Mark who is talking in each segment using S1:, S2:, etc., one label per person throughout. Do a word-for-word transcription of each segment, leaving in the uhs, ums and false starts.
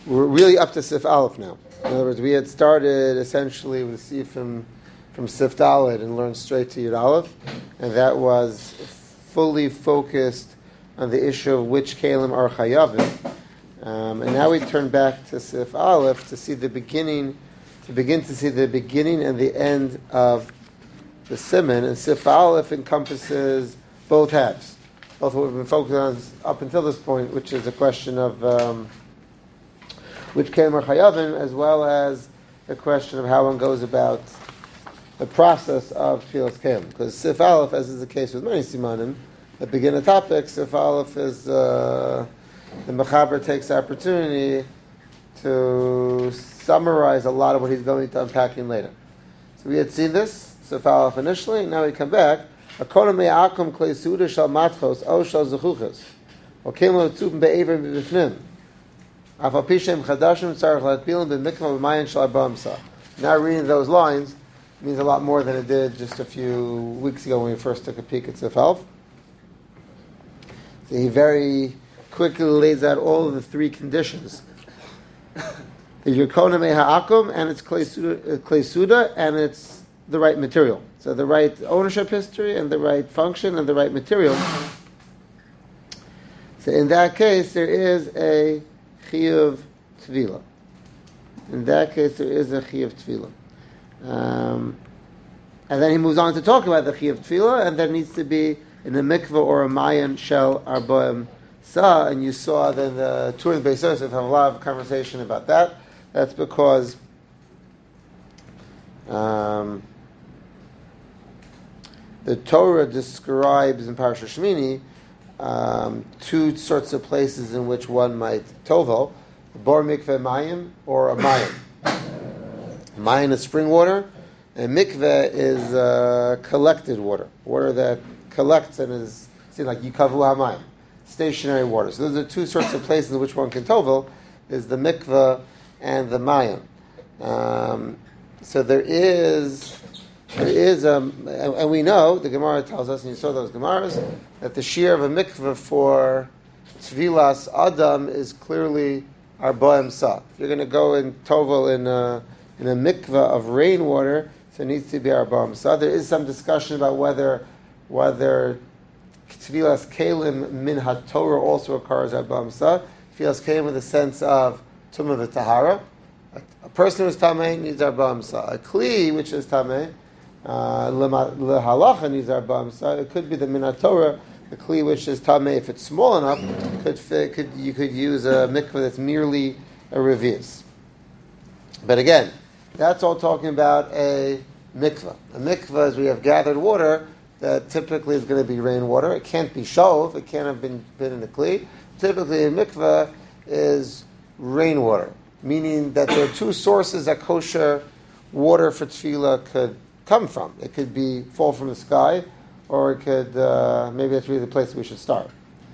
S1: we're really up to Sif Aleph now. In other words, we had started essentially with Sifim from Sif Dalet and learned straight to Yud Aleph, and that was fully focused on the issue of which Kalim are Chayavim. Um, and now we turn back to Sif Aleph to see the beginning, to begin to see the beginning and the end of the Siman. And Sif Aleph encompasses both halves, both what we've been focusing on up until this point, which is a question of um, which Kalim are Chayavim, as well as the question of how one goes about the process of Tfilas Kalim. Because Sif Aleph, as is the case with many Simanim, that begin a topic, Sif Aleph is uh, the Mechaber takes the opportunity to summarize a lot of what he's going to unpacking later. So we had seen this, Sif Aleph initially, and now we come back. Akona me'akum klei suda shal matchos o shal zechuchos. Okem lo tzubim be'ever b'bifnim. Afal pishem chadashim tzarech latpilim b'mikva b'mayin shal arba amsa. Now reading those lines means a lot more than it did just a few weeks ago when we first took a peek at Sif Aleph. So he very quickly lays out all of the three conditions. The Yirkona Me'ha'akum, and it's Klei Suda, and it's the right material. So the right ownership history, and the right function, and the right material. So in that case, there is a Chiyuv Tvila. In that case, there is a Chiyuv Tvila. Um, and then he moves on to talk about the Chiyuv Tvila, and there needs to be in a mikveh or a mayan shel arbaim sa, and you saw that the Tur and Beis Yosef have a lot of conversation about that. That's because um, the Torah describes in Parashat Shemini um, two sorts of places in which one might tovel: bor mikveh mayim or a mayim. Mayan is spring water, and mikveh is uh, collected water, water that collects and is seen like yikavu hamayim, stationary water. So those are two sorts of places in which one can tovel: is the mikveh and the mayim. Um, so there is, there is, um, and, and we know the Gemara tells us, and you saw those Gemaras, that the shear of a mikveh for tvilas adam is clearly arbaim sa. If you're going to go and tovel in a, in a mikveh of rainwater, so it needs to be arbaim sa. There is some discussion about whether whether tvilas kalim min haTorah also occurs at Bam Sa. Tvilas kalim in the sense of tumah v'tahara. A, a person who's tamei needs Arba'am Sa. A kli, which is tamei, uh, lehalacha needs Arba'am Sa. It could be the min haTorah, the kli which is tamei. If it's small enough, could fit, could you could use a mikveh that's merely a revius. But again, that's all talking about a mikveh. A mikveh, as we have gathered water, that typically is going to be rainwater. It can't be shov. It can't have been, been in a kli. Typically, a mikveh is rainwater, meaning that there are two sources that kosher water for tefillah could come from. It could be fall from the sky, or it could, uh, maybe that's really the place we should start.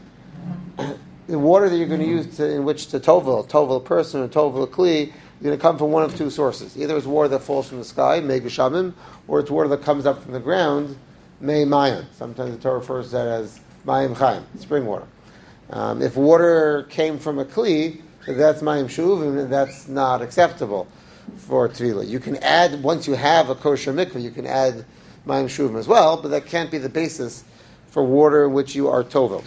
S1: The water that you're going to use to, in which to tovel, tovel a person or tovel a kli, is going to come from one of two sources. Either it's water that falls from the sky, mei geshamim, or it's water that comes up from the ground, mei mayim. Sometimes the Torah refers to that as mayim chaim, spring water. Um, if water came from a kli, so that's mayim shuvim, and that's not acceptable for tefillah. You can add, once you have a kosher mikveh, you can add mayim shuvim as well, but that can't be the basis for water in which you are tovel.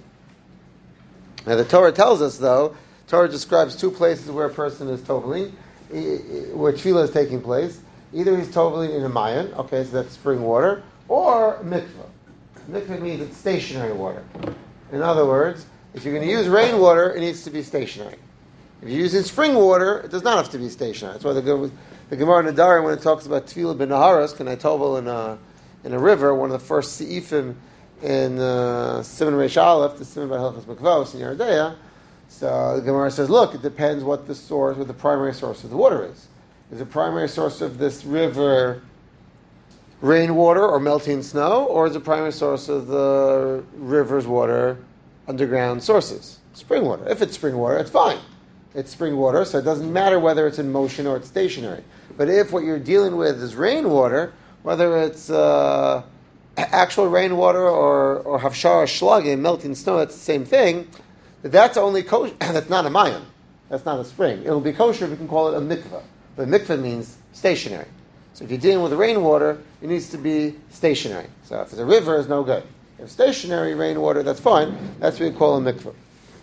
S1: Now the Torah tells us, though, Torah describes two places where a person is toveling, where tefillah is taking place. Either he's toveling in a mayan, okay, so that's spring water, or mikveh. Mikveh means it's stationary water. In other words, if you're going to use rainwater, it needs to be stationary. If you're using spring water, it does not have to be stationary. That's why the, the Gemara Nadar, when it talks about tefillah ben naharos, can I tovel in a in a river, one of the first seifim in uh, Siman Reish Aleph, the Siman Bar Hilchos Mikvos in Yeridea. So the Gemara says, look, it depends what the source, what the primary source of the water is. Is the primary source of this river rainwater or melting snow, or is the primary source of the river's water underground sources? Spring water. If it's spring water, it's fine. It's spring water, so it doesn't matter whether it's in motion or it's stationary. But if what you're dealing with is rainwater, whether it's uh, actual rainwater or or havshara shlagim, melting snow, that's the same thing. That's only kosher. That's not a mayim. That's not a spring. It'll be kosher if we can call it a mikveh. But mikveh means stationary. So if you're dealing with rainwater, it needs to be stationary. So if it's a river, it's no good. If stationary rainwater, that's fine. That's what we call a mikveh.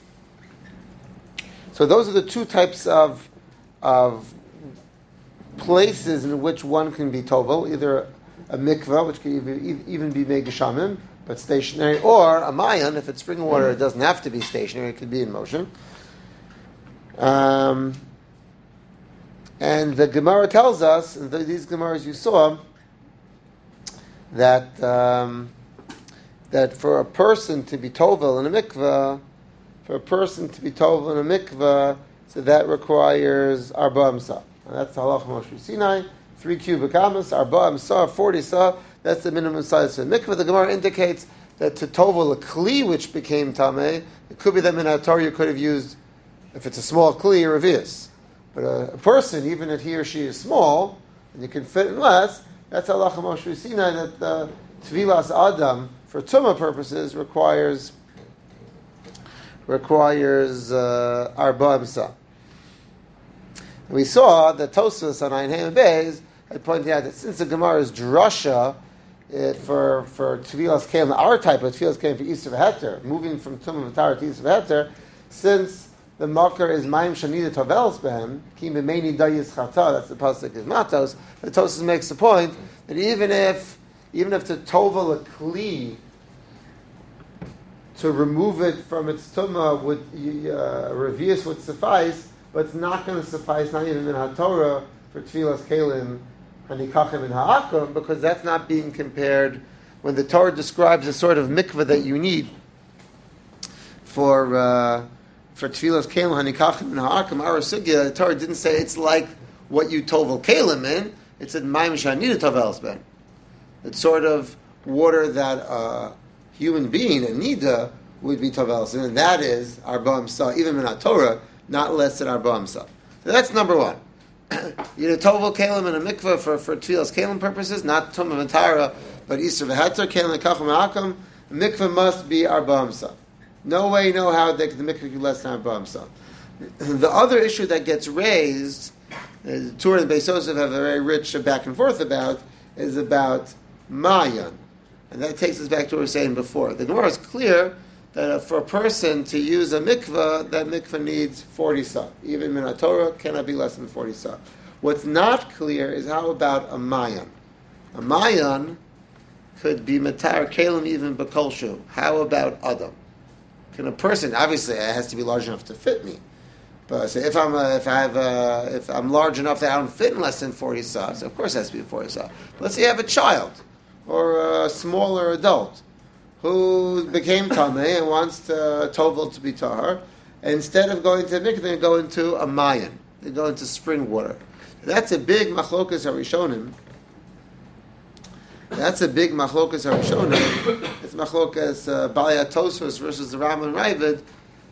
S1: So those are the two types of of places in which one can be tovel, either a mikveh, which can even, even be megashamim, but stationary, or a mayan. If it's spring water, it doesn't have to be stationary; it could be in motion. Um, and the Gemara tells us, and these Gemaras you saw, that um, that for a person to be tovel in a mikveh, for a person to be tovel in a mikveh, so that requires arba amsa. And that's the halacha Moshe Sinai, three cubic amas, arba amsa, forty sa. That's the minimum size for mikveh. The Gemara indicates that to tovel a kli, which became tameh, it could be that minator you could have used, if it's a small kli, or a vias. But a, a person, even if he or she is small, and you can fit in less, that's halacha Moshe Sinai, that the tvilas adam, for tumah purposes, requires requires uh, arba amsa. We saw that Tosfos on Ein Ham Beis had pointed out that since the Gemara is drasha it, for for Tvilas Kelim, our type of Tvilas Kelim for Easter Heter, moving from Tumah V'Tara to Easter Heter, since the Makar is Mayim Shanida Tavels Behem, Kim B'Meini Dayis Chata, that's the pasuk of Matos. The Tosfos makes the point that even if even if to tovel a kli, to remove it from its tumah would uh, revius would suffice, but it's not going to suffice, not even in HaTorah, for tfilas kelim and nikachim and ha'akum, because that's not being compared when the Torah describes the sort of mikveh that you need for uh, for tfilas kelim and nikachim and ha'akum. Our sugya, the Torah didn't say it's like what you tovel kelim in. It said ma'im shanida tavels ben. It's sort of water that uh, human being, a nida, would be tavelis, and that is arba amsa, even in Torah, not less than arba amsa. So that's number one. You know, tovel kelim and a mikveh for for tfilas kelim purposes, not tumah v'tara, but iser v'heter kelim kacham hakam. Mikveh must be arba amsa. No way, no how that the mikveh could be less than arba amsa. The other issue that gets raised, the Torah and Beis Yosef have a very rich back and forth about, is about mayan. And that takes us back to what we were saying before. The Gemara is clear that for a person to use a mikveh, that mikveh needs forty sa. Even min Torah cannot be less than forty sa. What's not clear is how about a mayan. A mayan could be matar kelim even b'kolshu. How about adam? Can a person, obviously it has to be large enough to fit me. But so if I'm a, if I have a, if I'm large enough that I don't fit in less than forty sa, so of course it has to be forty sa. Let's say you have a child or a smaller adult who became tamei and wants to tovel to be tahar, and instead of going to mikveh, they go into a mayan. They go into spring water. That's a big machlokas harishonim. That's a big machlokas harishonim. It's machlokas uh, Balei Tosfos versus the Rambam and Ravid.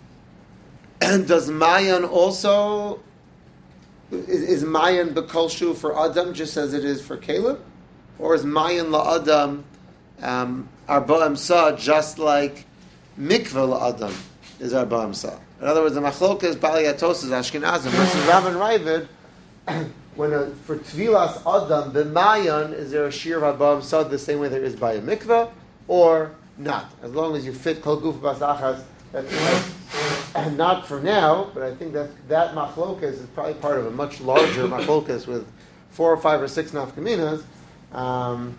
S1: And does mayan also is, is mayan b'kolshu for adam just as it is for Caleb? Or is mayan la'adam um, arba amsa just like mikveh la'adam is arba amsa? In other words, the machloka is Balei Tosfos Ashkenazim versus Rav and Ravid. When a, for tvilas adam the mayan, is there a shir of arba amsa the same way there is by a mikveh or not? As long as you fit kol guf bas achas, that's right. Not for now, but I think that that machlokas is probably part of a much larger machlokas with four or five or six nafkaminas. Um,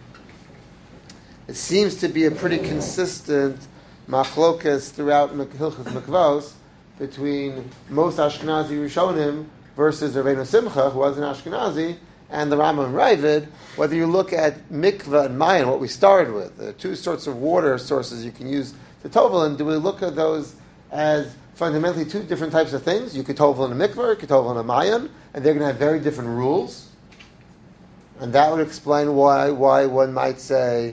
S1: it seems to be a pretty consistent machlokas throughout Hilchos Mikvos between most Ashkenazi Rishonim versus Rabbeinu Simcha, who was an Ashkenazi, and the Rambam and Ravid. Whether you look at mikveh and mayan, what we started with, the two sorts of water sources you can use to tovel, and do we look at those as fundamentally two different types of things? You could tovel in a mikveh, you could tovel in a mayan, and they're going to have very different rules. And that would explain why why one might say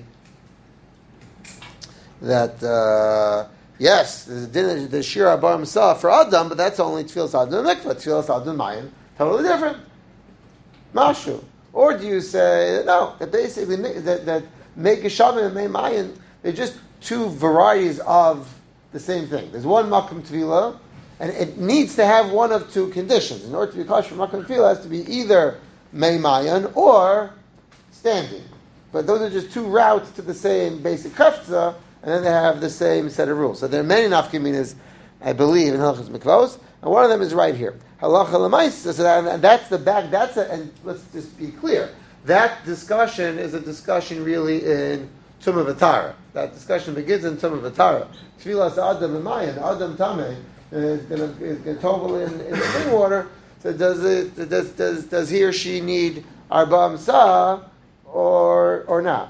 S1: that uh, yes, the din the shir arba amsa for adam, but that's only tfilas adam and mikveh, tfilas adam mayan, totally different. Mashu. Or do you say no? That basically that that make geshamim and make mayan, they're just two varieties of the same thing. There's one makom tvila, And it needs to have one of two conditions. In order to be kosher for makom tefillah, it has to be either meimayan or standing. But those are just two routes to the same basic kafza, and then they have the same set of rules. So there are many nafkaminas, I believe, in Halachas Mikvos, and one of them is right here. Halacha l'maisa, so that, and that's the back, that's a, and let's just be clear, that discussion is a discussion really in Tumah V'Tara. That discussion begins in Tumah V'Tara. Tfilas Adam l'mayan, Adam Tameh, is going to tovel in, in clean water, so does it, does, does, does he or she need Arba Amsa, or or not?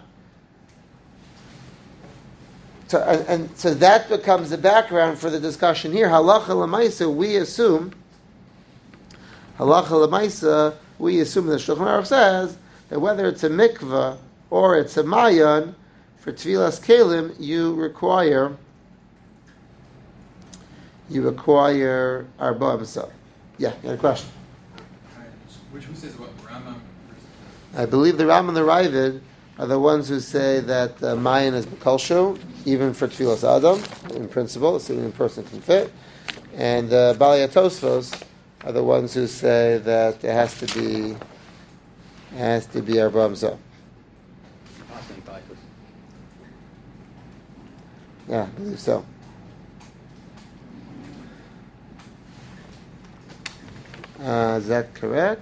S1: So and, and so that becomes the background for the discussion here. Halacha l'maisa, we assume. Halacha l'maisa, we assume that Shulchan Aruch says that whether it's a mikvah or it's a mayan, for tvilas kelim you require you require arba amsa. Yeah, you had a question.
S2: Which who says what Rambam?
S1: I believe the Ram and the Ravid are the ones who say that uh, mayan is bekolshu, even for tfilas adam, in principle, assuming a person can fit. And uh, Balei Tosfos are the ones who say that it has to be it has to be arba amsa. Yeah, I believe so. Uh, is that correct?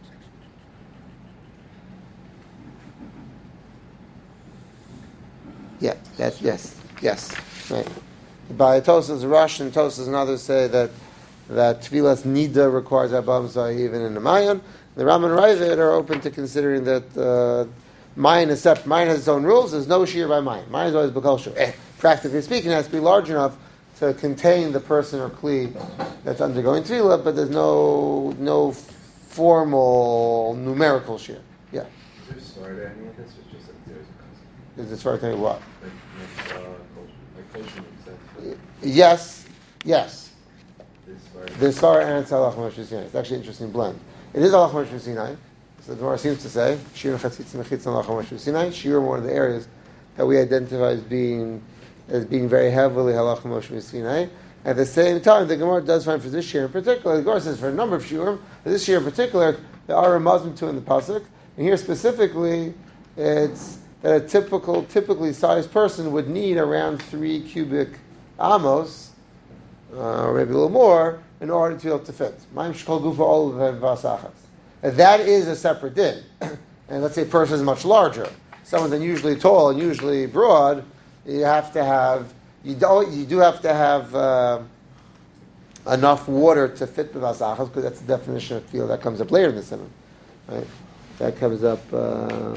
S1: Yeah, that, yes, yes, right. By Tosas Russian, Tosas and others say that that Tvilas Nida requires Arba Amsa even in the Mayan. The Ram and Ravid are open to considering that uh, Mayan is separate. Mayan has its own rules. There's no shear by Mayan. Mayan is always B'kol Shur. Eh, practically speaking, it has to be large enough to contain the person or kli that's undergoing Tvilah, but there's no no formal numerical shear. Yeah.
S3: Is there Svarda any of this, or just that there's a concept?
S1: Is it Svarda any what?
S3: Like, like, uh, culture, like culture makes sense.
S1: Yes, yes.
S3: This Svarda.
S1: The Sar and Salach Moshe Sinai. It's actually an interesting blend. It is Alach Moshe Sinai. So the Gemara seems to say Shir Chatzitz Mechitz Alach Moshe Sinai. Shir, one of the areas that we identify as being as being very heavily Halach Moshe Sinai. At the same time, the Gemara does find for this Shir in particular. The Gemara says for a number of Shiurim, but this Shir in particular, there are a Muslim to in the pasuk, and here specifically, it's that a typical, typically sized person would need around three cubic amos, uh, or maybe a little more, in order to be able to fit. Ma'im shkol gufa all vasachas. That is a separate din. And let's say a person is much larger, someone's unusually tall and usually broad. You have to have you do you do have to have uh, enough water to fit the vasachas, because that's the definition of field that comes up later in the simon, right? That comes up. Uh,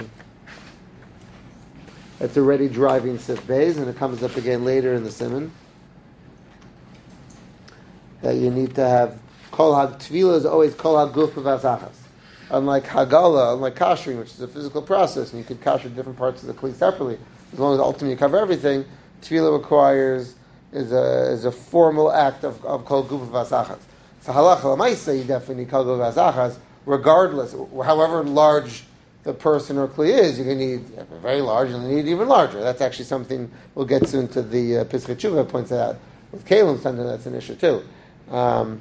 S1: It's already driving Sif Beis, and it comes up again later in the Simon. That you need to have Kol Hag Tvila is always Kol Hag Guf V'Vasachas. Unlike Hagala, unlike Kashering, which is a physical process, and you could kasher different parts of the Kli separately, as long as ultimately you cover everything. Tvila requires is a is a formal act of, of Kol Guf V'Vasachas. So Halacha L'Maisa, you definitely need Kol Guf V'Vasachas, regardless, however large the person or kli is, you're going to need very large, and you need even larger. That's actually something we'll get soon to the uh, Pesach Tshuva points out. With Kalim, something that's an issue too. Um,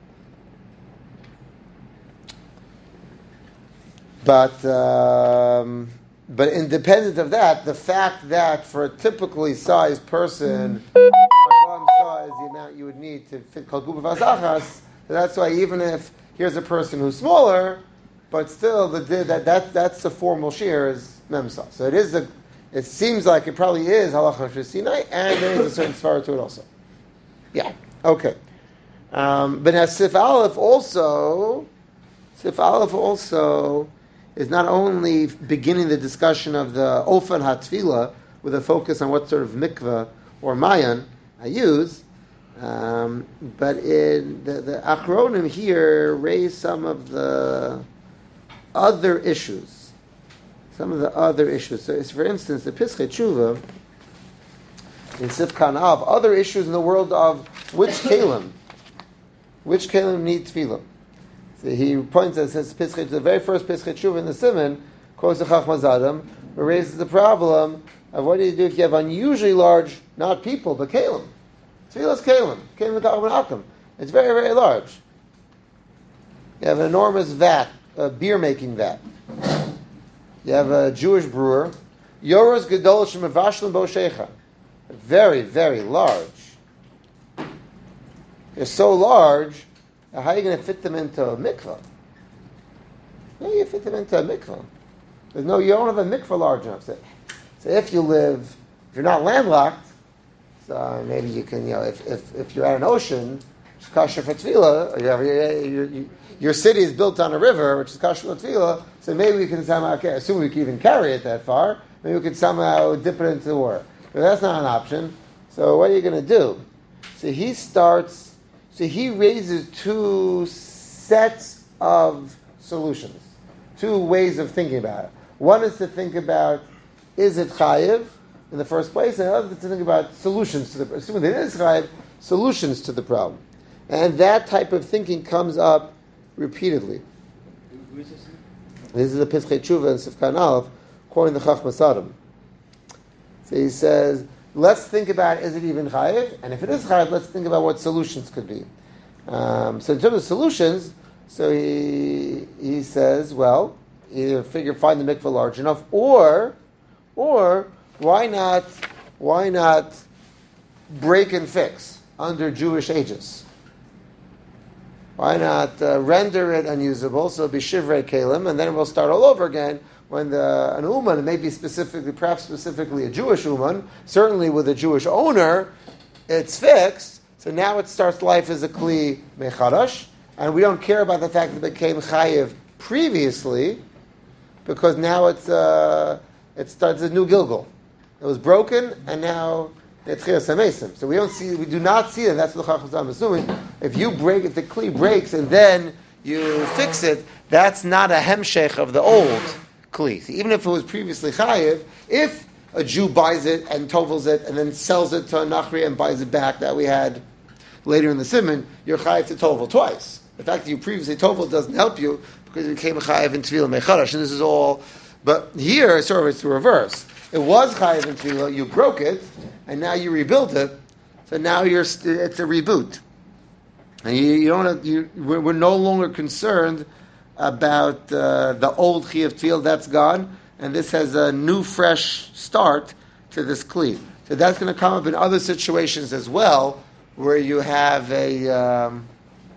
S1: but um, but independent of that, the fact that for a typically sized person, Arba Amsa is the amount you would need to fit Kol Guba V'Azachas. That's why even if here's a person who's smaller, but still, the that that that's the formal shear is memsa. So it is a. It seems like it probably is halacha Moshe Sinai, and there is a certain svara to it also. Yeah. Okay. Um, but now Sif Aleph also, Sif Aleph also is not only beginning the discussion of the Ofan HaTfila with a focus on what sort of mikveh or mayan I use, um, but in the, the Achronim here raise some of the other issues, some of the other issues. So, it's, for instance, the Pesach Tshuva in Sif Kanav, other issues in the world of which kalim, which kalim need tefillah. So he points out, says Pesach, the very first Pesach Tshuva in the Simon, quotes the Chachmas Adam, raises the problem of what do you do if you have unusually large, not people, but kalim. Tefillah's kalim, kalim v'kacham v'nakam. It's very, very large. You have an enormous vat, a beer making vat. You have a Jewish brewer. Yoros Gedol Shemavashlim Boshecha. Very, very large. They're so large, how are you going to fit them into a mikvah? How do you fit them into a mikvah? There's no, you don't have a mikvah large enough. So, so if you live, if you're not landlocked, so maybe you can, you know, if if, if you're at an ocean, which is kosher for tefillah, or you have, your, your, your city is built on a river, which is kosher for tefillah, so maybe we can somehow, okay, assume we can even carry it that far, maybe we can somehow dip it into the water. But that's not an option. So what are you going to do? So he starts, so he raises two sets of solutions, two ways of thinking about it. One is to think about, is it chayiv in the first place, and the other is to think about solutions to the, assuming it is chayiv, solutions to the problem. And that type of thinking comes up repeatedly.
S4: Who is this?
S1: This is the Pischei Tshuva and Sifkan Aleph, quoting the Chachmas Adam. So he says, let's think about, is it even chayiv? And if it is chayiv, let's think about what solutions could be. Um, so in terms of solutions, so he he says, well, either figure find the mikveh large enough, or or why not why not break and fix under Jewish aegis? Why not uh, render it unusable, so it'll be shivrei kelim, and then we'll start all over again when the, an uman, maybe specifically, perhaps specifically a Jewish uman, certainly with a Jewish owner, it's fixed, so now it starts life as a kli mechadash, and we don't care about the fact that it became chayiv previously, because now it's uh, it starts a new Gilgal. It was broken, and now it's Chiras HaMesim. So we don't see, we do not see that. That's what the Chacham I'm assuming. If you break, if the kli breaks and then you fix it, that's not a hemshech of the old kli. So even if it was previously chayiv, if a Jew buys it and tovels it and then sells it to a nachri and buys it back, that we had later in the Siman, you're chayiv to tovel twice. The fact that you previously tovel doesn't help you because it became a chayiv in tefillah mechadash, and this is all. But here, sort of, it's the reverse. It was chayiv in tefillah, you broke it, and now you rebuilt it. So now you're st- it's a reboot, and you, you don't. Have, you, we're, we're no longer concerned about uh, the old chiyuv tefillah. That's gone, and this has a new, fresh start to this kli. So that's going to come up in other situations as well, where you have a. Um,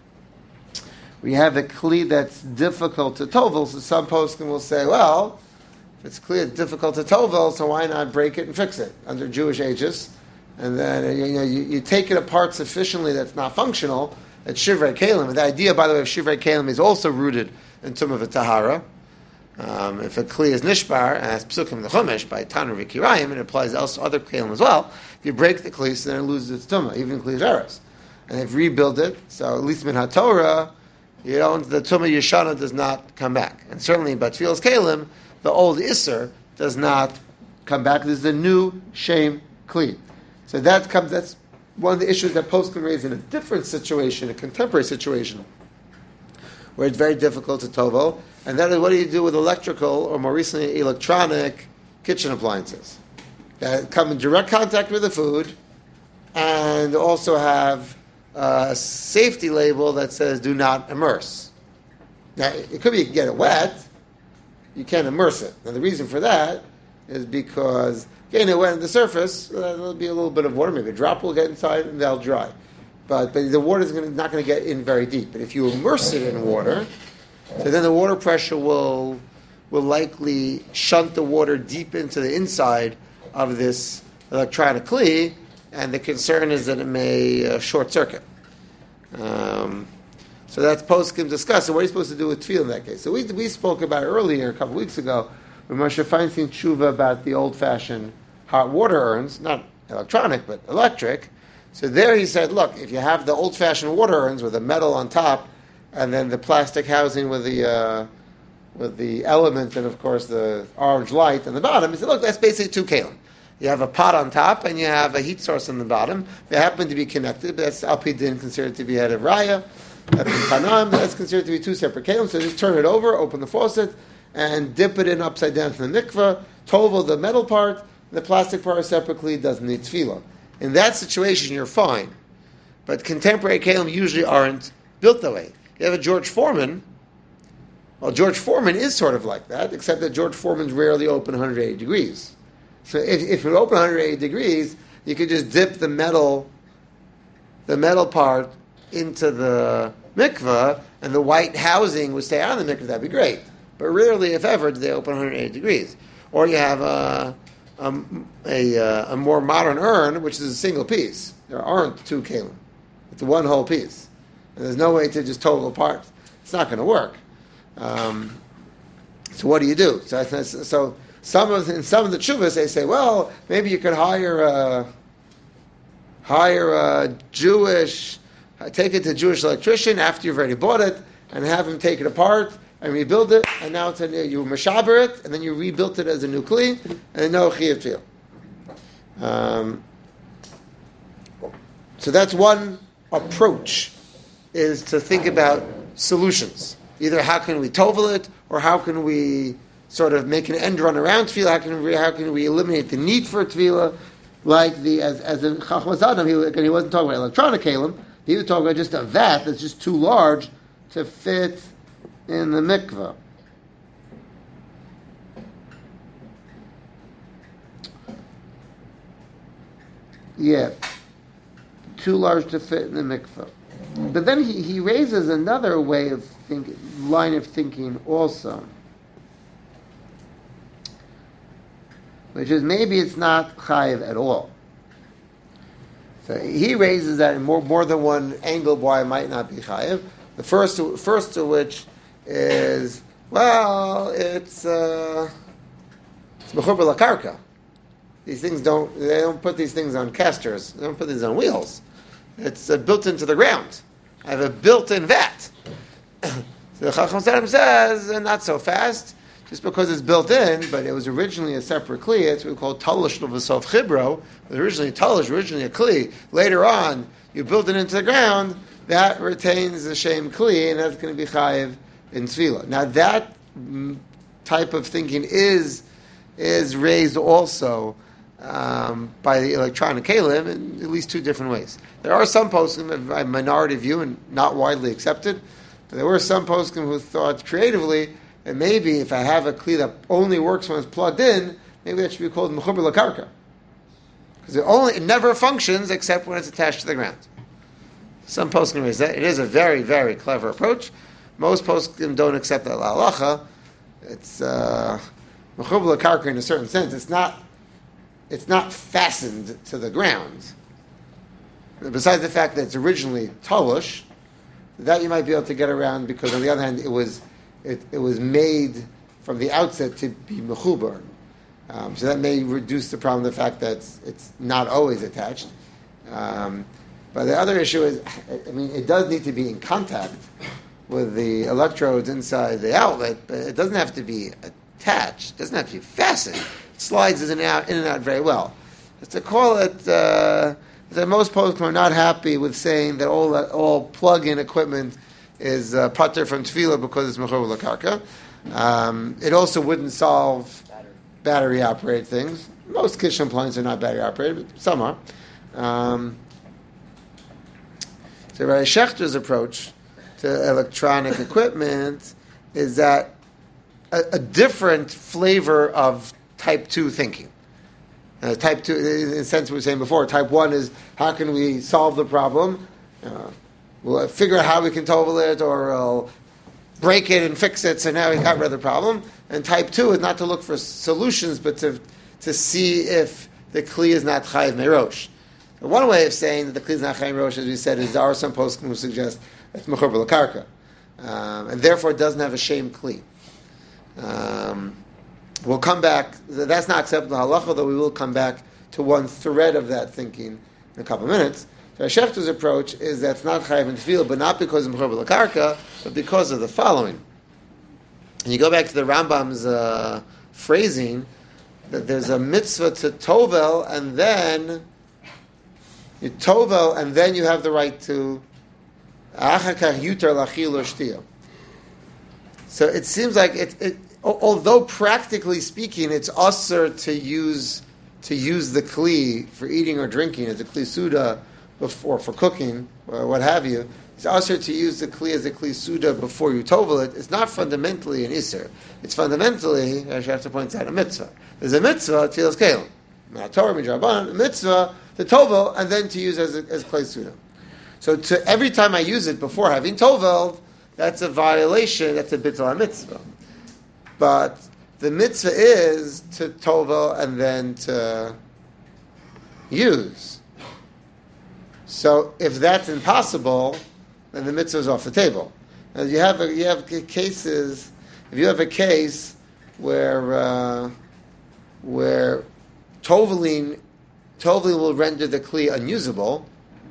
S1: We have a kli that's difficult to tovel, so some poskim will say, well, if it's clear it's difficult to tovel, so why not break it and fix it under Jewish aegis? And then you know you, you take it apart sufficiently that's not functional. It's shivrei kelim. The idea, by the way, of shivrei kelim is also rooted in Tumah v'Tahara. Um, if a kli is nishbar, as psukim in the Chumash by Tanur v'Kirayim, it applies also to other kelim as well. If you break the kli, so then it loses its tumah, even kli zeres. And if you rebuild it, so at least min haTorah, you don't, the Tumah Yeshana does not come back. And certainly in Batfil's Kalim, the old Isser does not come back. This is a new shame Kli. So that comes, that's one of the issues that Post can raise in a different situation, a contemporary situation, where it's very difficult to tovel. And that is, what do you do with electrical, or more recently, electronic kitchen appliances that come in direct contact with the food and also have a safety label that says "Do not immerse." Now, it could be you can get it wet, you can't immerse it. Now, the reason for that is because getting it wet on the surface, uh, there'll be a little bit of water, maybe a drop will get inside and they'll dry. But but the water is gonna, not going to get in very deep. But if you immerse it in water, so then the water pressure will will likely shunt the water deep into the inside of this electronic kli, and the concern is that it may uh, short circuit. Um, so that's poskim discussed. So what are you supposed to do with tefillah in that case? So we we spoke about it earlier a couple of weeks ago when Moshe Feinstein tshuva about the old-fashioned hot water urns, not electronic but electric. So there he said, look, if you have the old-fashioned water urns with the metal on top and then the plastic housing with the uh, with the element and of course the orange light on the bottom, he said, look, that's basically two kelim. You have a pot on top, and you have a heat source on the bottom. They happen to be connected, but that's Alpidin considered to be head of Raya. That's considered to be two separate kelim. So just turn it over, open the faucet, and dip it in upside down to the mikveh. Tovel the metal part, the plastic part separately doesn't need tefillah. In that situation, you're fine. but contemporary kelim usually aren't built that way. You have a George Foreman. Well, George Foreman is sort of like that, except that George Foreman's rarely open one hundred eighty degrees. So if, if it open one hundred eighty degrees, you could just dip the metal, the metal part into the mikveh, and the white housing would stay on the mikveh. That'd be great. But rarely, if ever, do they open one hundred eighty degrees. Or you have a a, a, a more modern urn, which is a single piece. There aren't two kelim. It's one whole piece. And there's no way to just total apart. It's not going to work. Um, so what do you do? So, so some of in some of the tshuvas they say, well, maybe you could hire a hire a Jewish, take it to a Jewish electrician after you've already bought it, and have him take it apart and rebuild it, and now it's a new, you mashaber it, and then you rebuilt it as a new kli, and no chiyuv tefillah. Um So that's one approach, is to think about solutions. Either how can we tovel it, or how can we sort of make an end run around tefillah? How can we how can we eliminate the need for tefillah? Like the as as in Chachmas Adam, he, again, he wasn't talking about electronic kalim. He was talking about just a vat that's just too large to fit in the mikveh. Yeah, too large to fit in the mikveh. But then he, he raises another way of thinking, line of thinking also, which is maybe it's not chayiv at all. So he raises that in more more than one angle why it might not be chayiv. The first first of which is, well, it's uh, it's mechuber lakarka. These things don't they don't put these things on casters. They don't put these on wheels. It's uh, built into the ground. I have a built-in vat. So the Chacham Saddam says, uh, not so fast, just because it's built in, but it was originally a separate kli. It's what we call talish l'v'sof chibro. It was originally talish, originally a kli. Later on, you build it into the ground, that retains the shem kli, and that's going to be chayiv in tefillah. Now that type of thinking is is raised also Um, by the electronic kalim in at least two different ways. There are some poskim, a minority view and not widely accepted, but there were some poskim who thought creatively that maybe if I have a kli that only works when it's plugged in, maybe that should be called mechuber lakarka, because it only it never functions except when it's attached to the ground. Some poskim raise that. It is a very very clever approach. Most poskim don't accept that halacha. It's uh, mechuber lakarka in a certain sense. It's not. It's not fastened to the ground. Besides the fact that it's originally talush, that you might be able to get around because, on the other hand, it was it, it was made from the outset to be mechubar. Um, so that may reduce the problem of the fact that it's, it's not always attached. Um, but the other issue is, I mean, it does need to be in contact with the electrodes inside the outlet, but it doesn't have to be attached. It doesn't have to be fastened. Slides in and out, in and out very well. Just to call it, uh, that most poskim are not happy with saying that all all plug-in equipment is uh, pater from tefillah because it's mechuber lakarka. Um, it also wouldn't solve battery operated things. Most kitchen appliances are not battery operated, but some are. Um, so Rabbi Schechter's approach to electronic equipment is that a, a different flavor of type two thinking. Uh, type two, in the sense we were saying before, type one is how can we solve the problem? Uh, we'll figure out how we can tovel it, or uh, break it and fix it, so now we got rid of the problem. And type two is not to look for solutions, but to to see if the kli is not chayiv merosh. One way of saying that the kli is not chayiv merosh, as we said, is there are some poskim who suggest it's mechuber lakarka, um, and therefore it doesn't have a shem kli. Um, We'll come back. That's not acceptable halacha, though we will come back to one thread of that thinking in a couple of minutes. So Shechter's approach is that it's not chayiv in tefillah, but not because of mechuber lakarka, but because of the following. And you go back to the Rambam's uh, phrasing that there's a mitzvah to tovel, and then you tovel, and then you have the right to achakach yutar lachil or shtiya. So it seems like it. it Although practically speaking, it's usher to use to use the kli for eating or drinking as a kli suda before for cooking or what have you, it's also to use the kli as a kli suda before you tovel it. It's not fundamentally an iser. It's fundamentally, I should have to point out, a mitzvah. There's a mitzvah, tfilas kelim. Not Torah, midrabanan, a mitzvah to tovel and then to use as a, as kli suda. So to, every time I use it before having tovel, that's a violation, that's a bittul mitzvah. But the mitzvah is to tovel and then to use. So if that's impossible, then the mitzvah is off the table. Now you have a, you have cases. If you have a case where uh, where toveling toveling will render the kli unusable,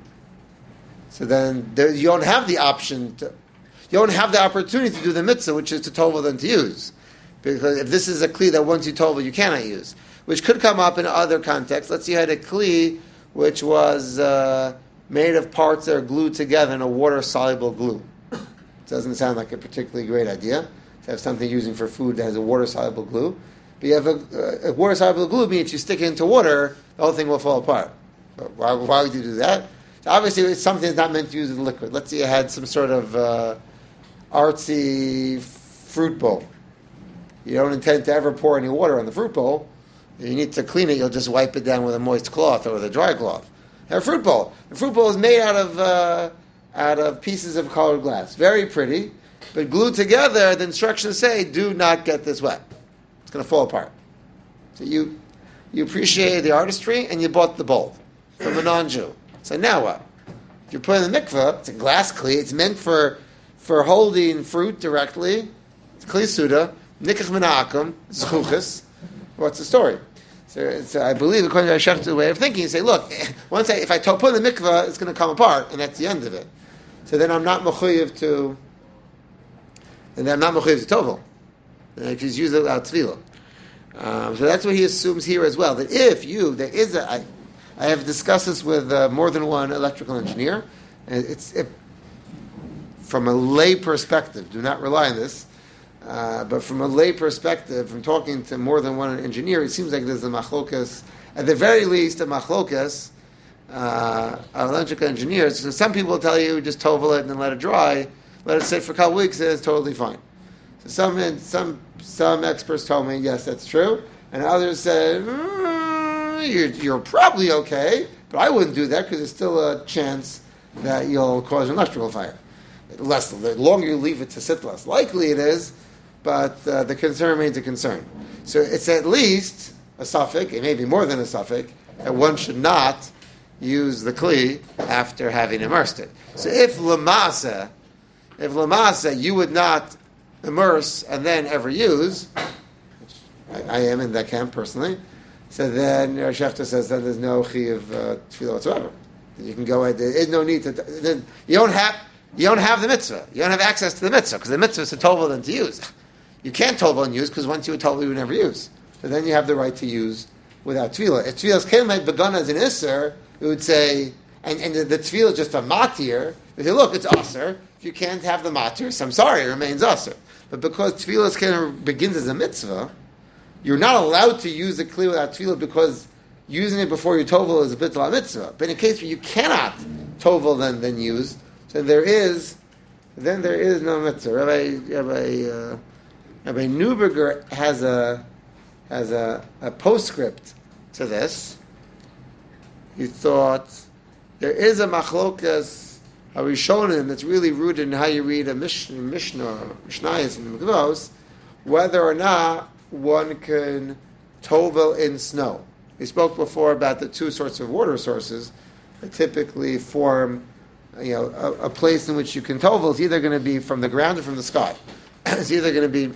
S1: so then there, you don't have the option to, you don't have the opportunity to do the mitzvah, which is to tovel then to use, because if this is a kli that once you tovel you cannot use, which could come up in other contexts. Let's say you had a kli which was uh, made of parts that are glued together in a water-soluble glue. It doesn't sound like a particularly great idea to have something using for food that has a water-soluble glue. But you have a, a water-soluble glue means you stick it into water, the whole thing will fall apart. But why, why would you do that? So obviously, it's something that's not meant to use as a liquid. Let's say you had some sort of uh, artsy fruit bowl. You don't intend to ever pour any water on the fruit bowl. You need to clean it, you'll just wipe it down with a moist cloth or with a dry cloth. A fruit bowl. The fruit bowl is made out of uh, out of pieces of colored glass. Very pretty, but glued together, the instructions say, do not get this wet. It's going to fall apart. So you you appreciated the artistry, and you bought the bowl from a non-Jew. So now what? If you put it in the mikveh, it's a glass kli, it's meant for for holding fruit directly. It's kli suda, nikach mena'akum, zchuchas. What's the story? So, so I believe, according to our Shechter's way of thinking, you say, look, once I, if I put in the mikveh, it's going to come apart, and that's the end of it. So then I'm not mechuyev to, and then I'm not mechuyev to tovel. I just use it without tefillah. Um, so that's what he assumes here as well. That if you, there is a, I, I have discussed this with uh, more than one electrical engineer, and it's it, from a lay perspective. Do not rely on this. Uh, but from a lay perspective, from talking to more than one engineer, it seems like there's a machlokas, at the very least, a machlokas uh, of electrical engineers. So some people tell you just tovel it and then let it dry, let it sit for a couple weeks, and it's totally fine. So some some some experts told me, yes, that's true, and others said, mm, you're, you're probably okay, but I wouldn't do that because there's still a chance that you'll cause an electrical fire. Less, the longer you leave it to sit, less likely it is. But uh, the concern remains a concern. So it's at least a suffix, it may be more than a suffix, that one should not use the kli after having immersed it. So if lamasa, if lamasa you would not immerse and then ever use, which I, I am in that camp personally, so then Rosh Shefta says that there's no chi of uh, tefillah whatsoever. You can go ahead, there is no need to, you don't have, you don't have the mitzvah. You don't have access to the mitzvah, because the mitzvah is to tovel and to use. You can't tovel and use, because once you would tovel, you would never use. So then you have the right to use without tefillah. If tefillah's kelim had begun as an isser, it would say, and, and the, the tefillah is just a matir, they say, look, it's aser. If you can't have the matir, so I'm sorry, it remains aser. But because tefillah's kelim begins as a mitzvah, you're not allowed to use the kli without tefillah, because using it before you tovel is a bittul mitzvah. But in a case where you cannot tovel then, then use, so there is, then there is no mitzvah. Rabbi, Rabbi, uh, Rabbi Neuberger has a has a, a postscript to this. He thought there is a machlokas harishonim that's really rooted in how you read a Mishnah, Mishnah, Mishnayos and Mikvos, whether or not one can tovel in snow. We spoke before about the two sorts of water sources that typically form, you know, a, a place in which you can tovel. It's either going to be from the ground or from the sky. It's either going to be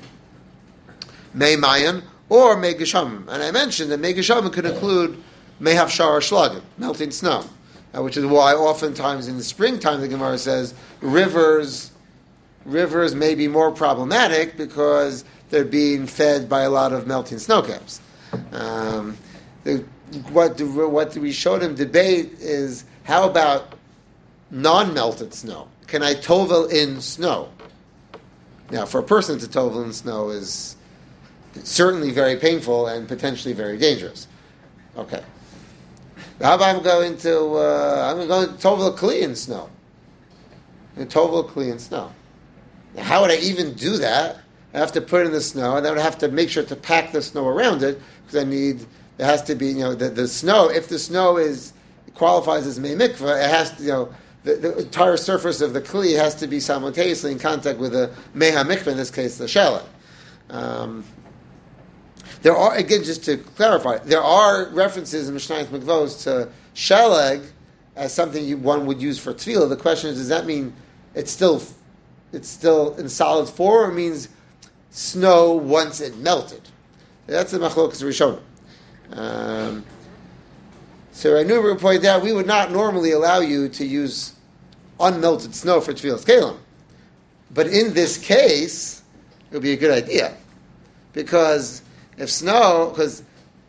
S1: Mei Mayim or Mei Geshamim. And I mentioned that Mei Geshamim could include Mei Hafshar or Shlagim, melting snow, uh, which is why oftentimes in the springtime the Gemara says rivers rivers may be more problematic because they're being fed by a lot of melting snow caps. Um, the, what the, what we showed him debate is, how about non-melted snow? Can I tovel in snow? Now, for a person to tovel in snow is certainly very painful and potentially very dangerous. Okay. How about I'm going to uh, I'm going to Tovel Kli in snow? In Tovel Kli in snow. Now, how would I even do that? I have to put it in the snow, and then I would have to make sure to pack the snow around it because I need. It has to be, you know, the, the snow. If the snow is qualifies as mei mikvah, it has to, you know, the, the entire surface of the kli has to be simultaneously in contact with the mei hamikvah. In this case, the shelah. Um, There are, again, just to clarify, there are references in Mishnayos Mikvos to sheleg as something you, one would use for tefillah. The question is, does that mean it's still it's still in solid form, or means snow once it melted? That's the machlokas Rishonim. Um, so I knew we pointed out we would not normally allow you to use unmelted snow for tefillas kelim, but in this case, it would be a good idea because if snow, because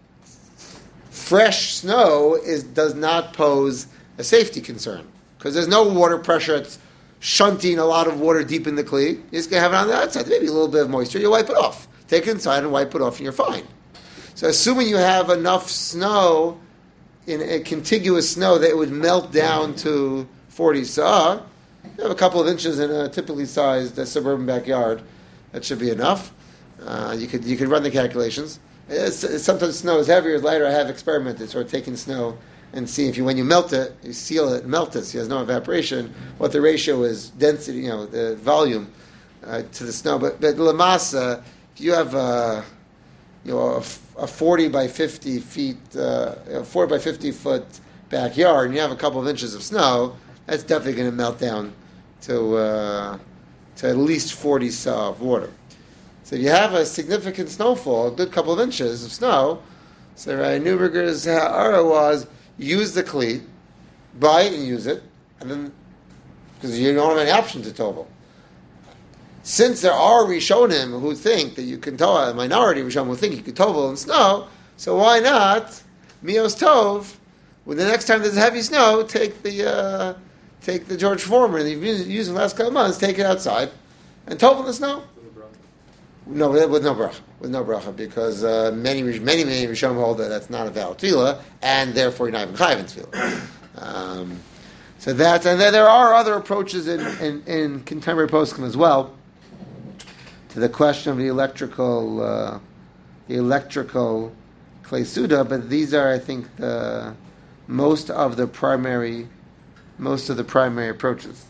S1: fresh snow is does not pose a safety concern, because there's no water pressure. It's shunting a lot of water deep in the kli. You just can have it on the outside, maybe a little bit of moisture. You wipe it off. Take it inside and wipe it off, and you're fine. So, assuming you have enough snow in a contiguous snow that it would melt down to forty sah, you have a couple of inches in a typically sized uh, suburban backyard. That should be enough. Uh, you could you could run the calculations. It's, it's, sometimes snow is heavier, is lighter. I have experimented, sort of taking snow and see if you when you melt it, you seal it, melt it, so there's no evaporation. What the ratio is, density, you know, the volume uh, to the snow. But but lamasa, if you have a you know a, a forty by fifty feet, uh, a forty by fifty foot backyard, and you have a couple of inches of snow, that's definitely going to melt down to uh, to at least forty sah of water. So if you have a significant snowfall, a good couple of inches of snow, so Rabbi Neuberger's ha'ara was use the kli, buy it and use it, and then because you don't have any option to tovel. Since there are Rishonim who think that you can tovel, a minority Rishonim who think you can tovel in snow, so why not mios tov? When the next time there's heavy snow, take the uh, take the George Foreman that you've used, used in the last couple of months, take it outside, and tovel in the snow. No, with, with no bracha, with no bracha, because uh, many, many, many Rishonim hold that that's not a valid tefillah, and therefore you're not even chayav in tefillah. Um, so that's, and then there are other approaches in, in, in contemporary poskim as well to the question of the electrical, uh, the electrical klei suda, but these are, I think, the most of the primary, most of the primary approaches.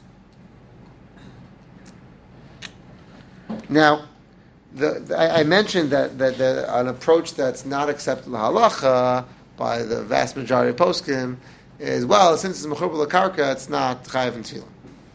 S1: Now. The, the, I, I mentioned that, that, that an approach that's not accepted halacha by the vast majority of poskim is, well, since it's mechuber l'karka, it's not chayav in tefillah.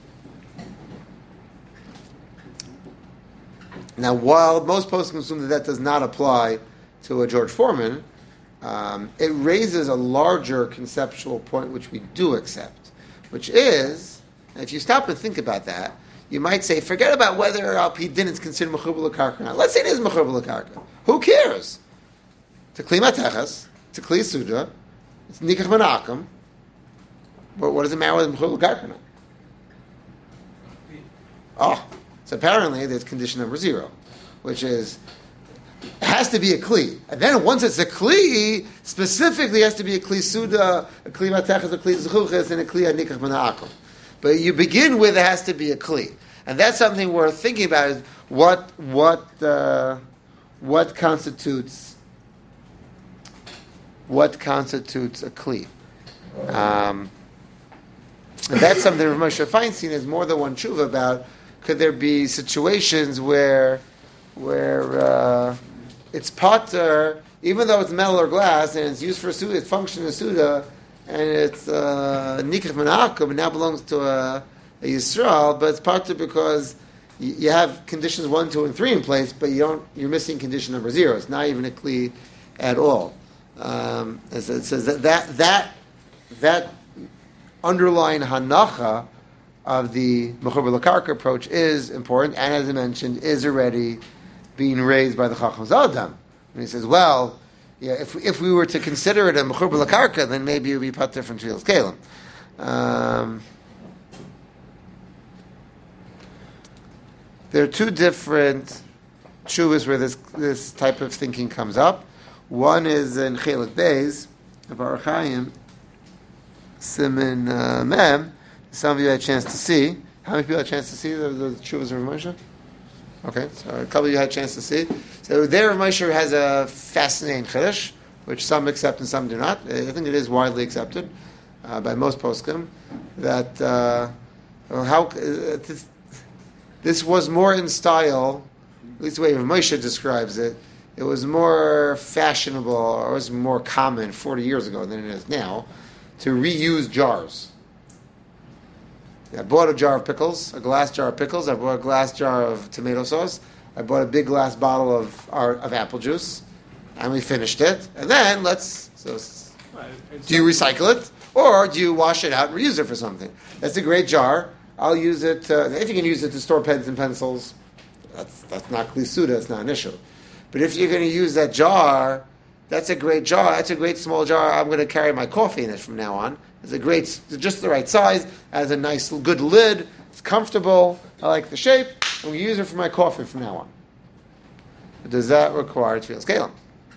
S1: Now, while most poskim assume that that does not apply to a George Foreman, um, it raises a larger conceptual point which we do accept, which is, if you stop and think about that, you might say, forget about whether Al Pi Din is considered mechuber l'karka or not. Let's say it is mechuber l'karka. Who cares? To kli matechas, to kli suda, it's nikach menachem. But what does it matter whether it's mechuber l'karka or not? Oh, so apparently there's condition number zero, which is it has to be a kli, and then once it's a kli, specifically it has to be a kli suda, a kli matechas, a kli zechuches, and a kli nikach menachem. But you begin with it has to be a kli, and that's something worth thinking about. Is what what uh, what constitutes what constitutes a kli? Um, and that's something Rav Moshe Feinstein has more than one tshuva about. Could there be situations where where uh, it's pater, even though it's metal or glass, and it's used for suda, it's function as suda, and it's nikach menachem, and now belongs to a, a Yisrael, but it's partly because you, you have conditions one, two, and three in place, but you don't. You're missing condition number zero. It's not even a kli at all. Um, it says that that that, that underlying hanacha of the mechuber l'karka approach is important, and as I mentioned, is already being raised by the Chacham Zadam. And he says, well. Yeah, if if we were to consider it a mechuber l'karka, then maybe it would be pater from tefillas kelim. Um, there are two different tshuvas where this this type of thinking comes up. One is in Chelik Beis of Aruch Chaim, Siman uh, Mem. Some of you had a chance to see. How many people had a chance to see the, the Chuvas of Moshe? Okay, so a couple of you had a chance to see. So there, Moshe has a fascinating chiddush, which some accept and some do not. I think it is widely accepted uh, by most poskim that uh, how uh, this, this was more in style, at least the way Moshe describes it. It was more fashionable, or it was more common forty years ago than it is now, to reuse jars. I bought a jar of pickles, a glass jar of pickles. I bought a glass jar of tomato sauce. I bought a big glass bottle of our, of apple juice, and we finished it. And then let's. So, do you recycle it, or do you wash it out and reuse it for something? That's a great jar. I'll use it uh, if you can use it to store pens and pencils. That's that's not klisuda. It's not an issue. But if you're going to use that jar, that's a great jar. That's a great small jar. I'm going to carry my coffee in it from now on. It's a great, just the right size. Has a nice, good lid. It's comfortable. I like the shape. I'm going to use it for my coffee from now on. But does that require tefillas kalim?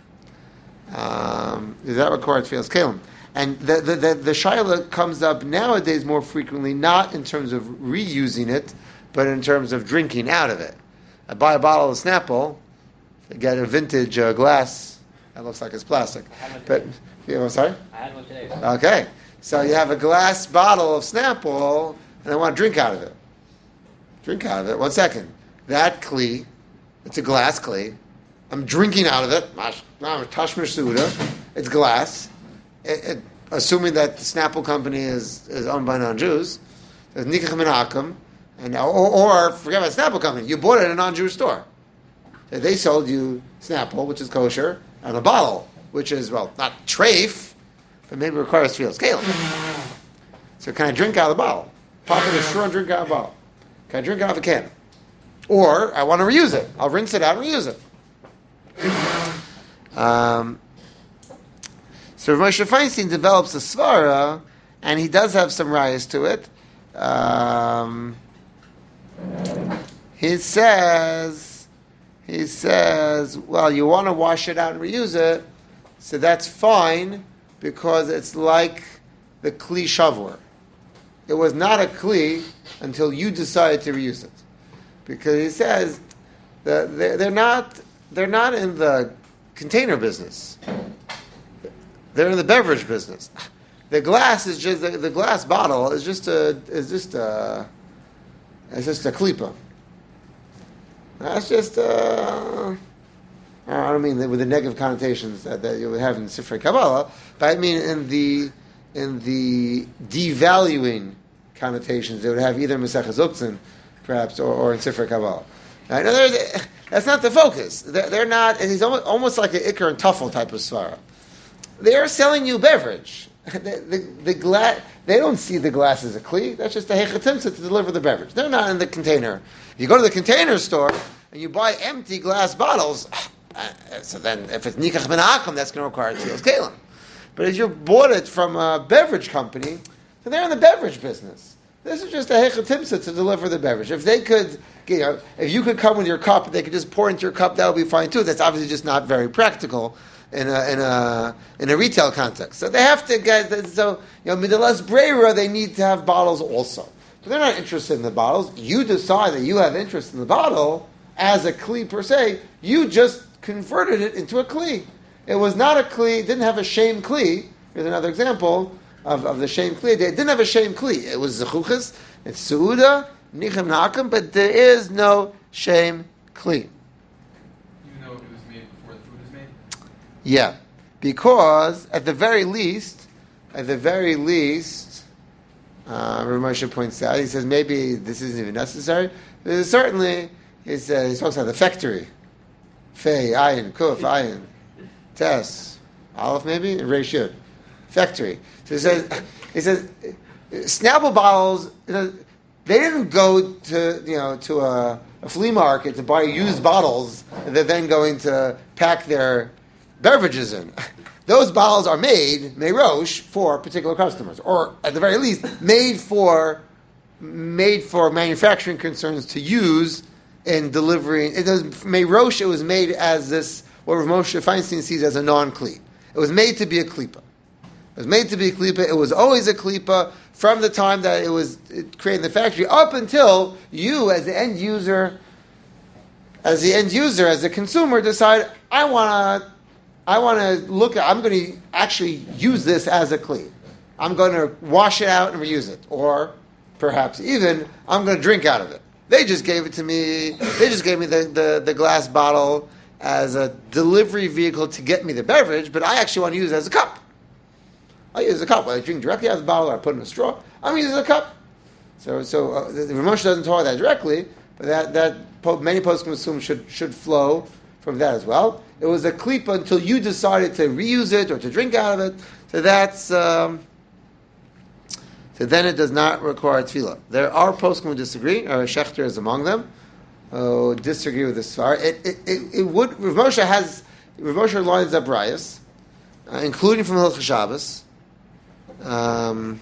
S1: Um, does that require tefillas kalim? And the the the, the shaila comes up nowadays more frequently, not in terms of reusing it, but in terms of drinking out of it. I buy a bottle of Snapple, I get a vintage uh, glass. That looks like it's plastic. But you know, sorry.
S4: I had one today.
S1: Okay. So you have a glass bottle of Snapple, and I want to drink out of it. Drink out of it. One second. That kli, it's a glass kli. I'm drinking out of it. Tashmir Suda. It's glass. It, it, assuming that the Snapple company is, is owned by non-Jews. There's Nikach Min Hakim. And or, or forget about Snapple company. You bought it at a non-Jewish store. They sold you Snapple, which is kosher, and a bottle, which is, well, not treif, but maybe requires tefillas kalim. So can I drink out of the bottle? Pop in a straw and drink out of the bottle. Can I drink out of a can? Or I want to reuse it. I'll rinse it out and reuse it. Um, so Moshe Feinstein develops a svara, and he does have some rayas to it. Um, he says, he says, well, you want to wash it out and reuse it, so that's fine, because it's like the kli shavur. It was not a kli until you decided to reuse it, because he says that they're, they're not they're not in the container business. They're in the beverage business. The glass is just the, the glass bottle is just a is just a it's just a klipa. That's just uh, I don't mean with the negative connotations that, that you would have in Sifrei Kabbalah, but I mean in the in the devaluing connotations they would have either in Masechah Zuktzin, perhaps, or, or in Sifrei Kabbalah. Right? No, that's not the focus. They're, they're not. It's almost, almost like an Iker and Tuffle type of svara. They're selling you beverage. The, the, the gla- they don't see the glass as a kli. That's just a hechatimsa to deliver the beverage. They're not in the container. You go to the container store and you buy empty glass bottles. So then, if it's nikach ben hakim, that's going to require tefillas kalim. But if you bought it from a beverage company, so they're in the beverage business. This is just a hechatimsa to deliver the beverage. If they could, you know, if you could come with your cup, they could just pour into your cup. That would be fine too. That's obviously just not very practical in a in a in a retail context. So they have to get so you know midalas breira. They need to have bottles also. But they're not interested in the bottles. You decide that you have interest in the bottle as a kli per se. You just converted it into a kli. It was not a kli. It didn't have a shame kli. Here's another example of, of the shame kli. It didn't have a shame kli. It was zechuchas. It's seuda nichem nakim, but there is no shame kli. Yeah, because at the very least, at the very least, uh, Rav Moshe points out, he says maybe this isn't even necessary. But certainly, he says, he talks about the factory. Fei, ayin, kuf, ayin, tes, aleph maybe, and resh yud. Factory. So he says, he says, Snapple bottles, you know, they didn't go to, you know, to a, a flea market to buy used bottles, and they're then going to pack their beverages in. Those bottles are made, meirosh, for particular customers, or at the very least, made for made for manufacturing concerns to use in delivering. It was meirosh. It was made as this what Rav Moshe Feinstein sees as a non-kli. It was made to be a klipa. was made to be a klipa. It was always a klipa from the time that it was created in the factory up until you, as the end user, as the end user, as the consumer, decide I want to, I want to look at, I'm going to actually use this as a kli. I'm going to wash it out and reuse it, or perhaps even I'm going to drink out of it. They just gave it to me. They just gave me the, the, the glass bottle as a delivery vehicle to get me the beverage, but I actually want to use it as a cup. I use a cup. Whether I drink directly out of the bottle or I put it in a straw, I'm using a cup. So, so uh, the, the Ramosh doesn't talk that directly, but that that many poskim assume should should flow from that as well. It was a klipa until you decided to reuse it or to drink out of it. So that's um, so then it does not require tefillah. There are poskim who disagree. Or Shechter is among them. Who disagree with this far. It it, it, it would Rav Moshe has Rav Moshe lines up rayas, uh, including from Hilchos Shabbos. Um,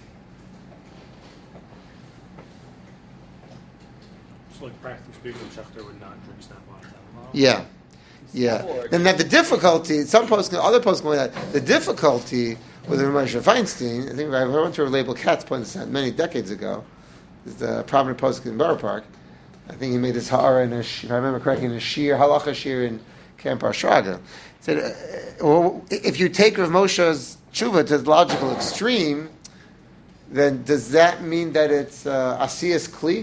S4: so like practically speaking, Schechter would not drink Snap-on out of the bottle.
S1: Yeah, yeah. And that the difficulty, some posts, other posts going that the difficulty with Rav Moshe Feinstein. I think I went to a label Katz point this out many decades ago. Is the prominent post in Borough Park. I think he made his hara in a, if I remember correctly, in a shir halacha shir in Camp Ashraga. Said, uh, well, if you take Rav Moshe's tshuva to the logical extreme, then does that mean that it's uh, asiyas kli?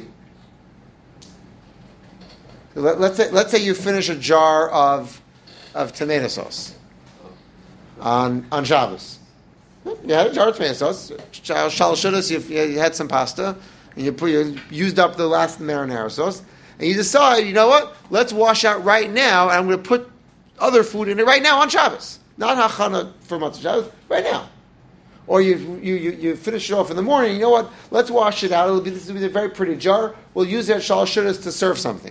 S1: So let, let's say let's say you finish a jar of of tomato sauce on on Shabbos. You had a jar of tomato sauce. Shalosh you, you had some pasta, and you put you used up the last marinara sauce, and you decide, you know what? Let's wash out right now, and I'm going to put other food in it right now on Shabbos. Not hachana for Matzah Shabbos, right now. Or you, you you you finish it off in the morning. You know what? Let's wash it out. It'll be this will be a very pretty jar. We'll use it at Shalosh Shudas to serve something.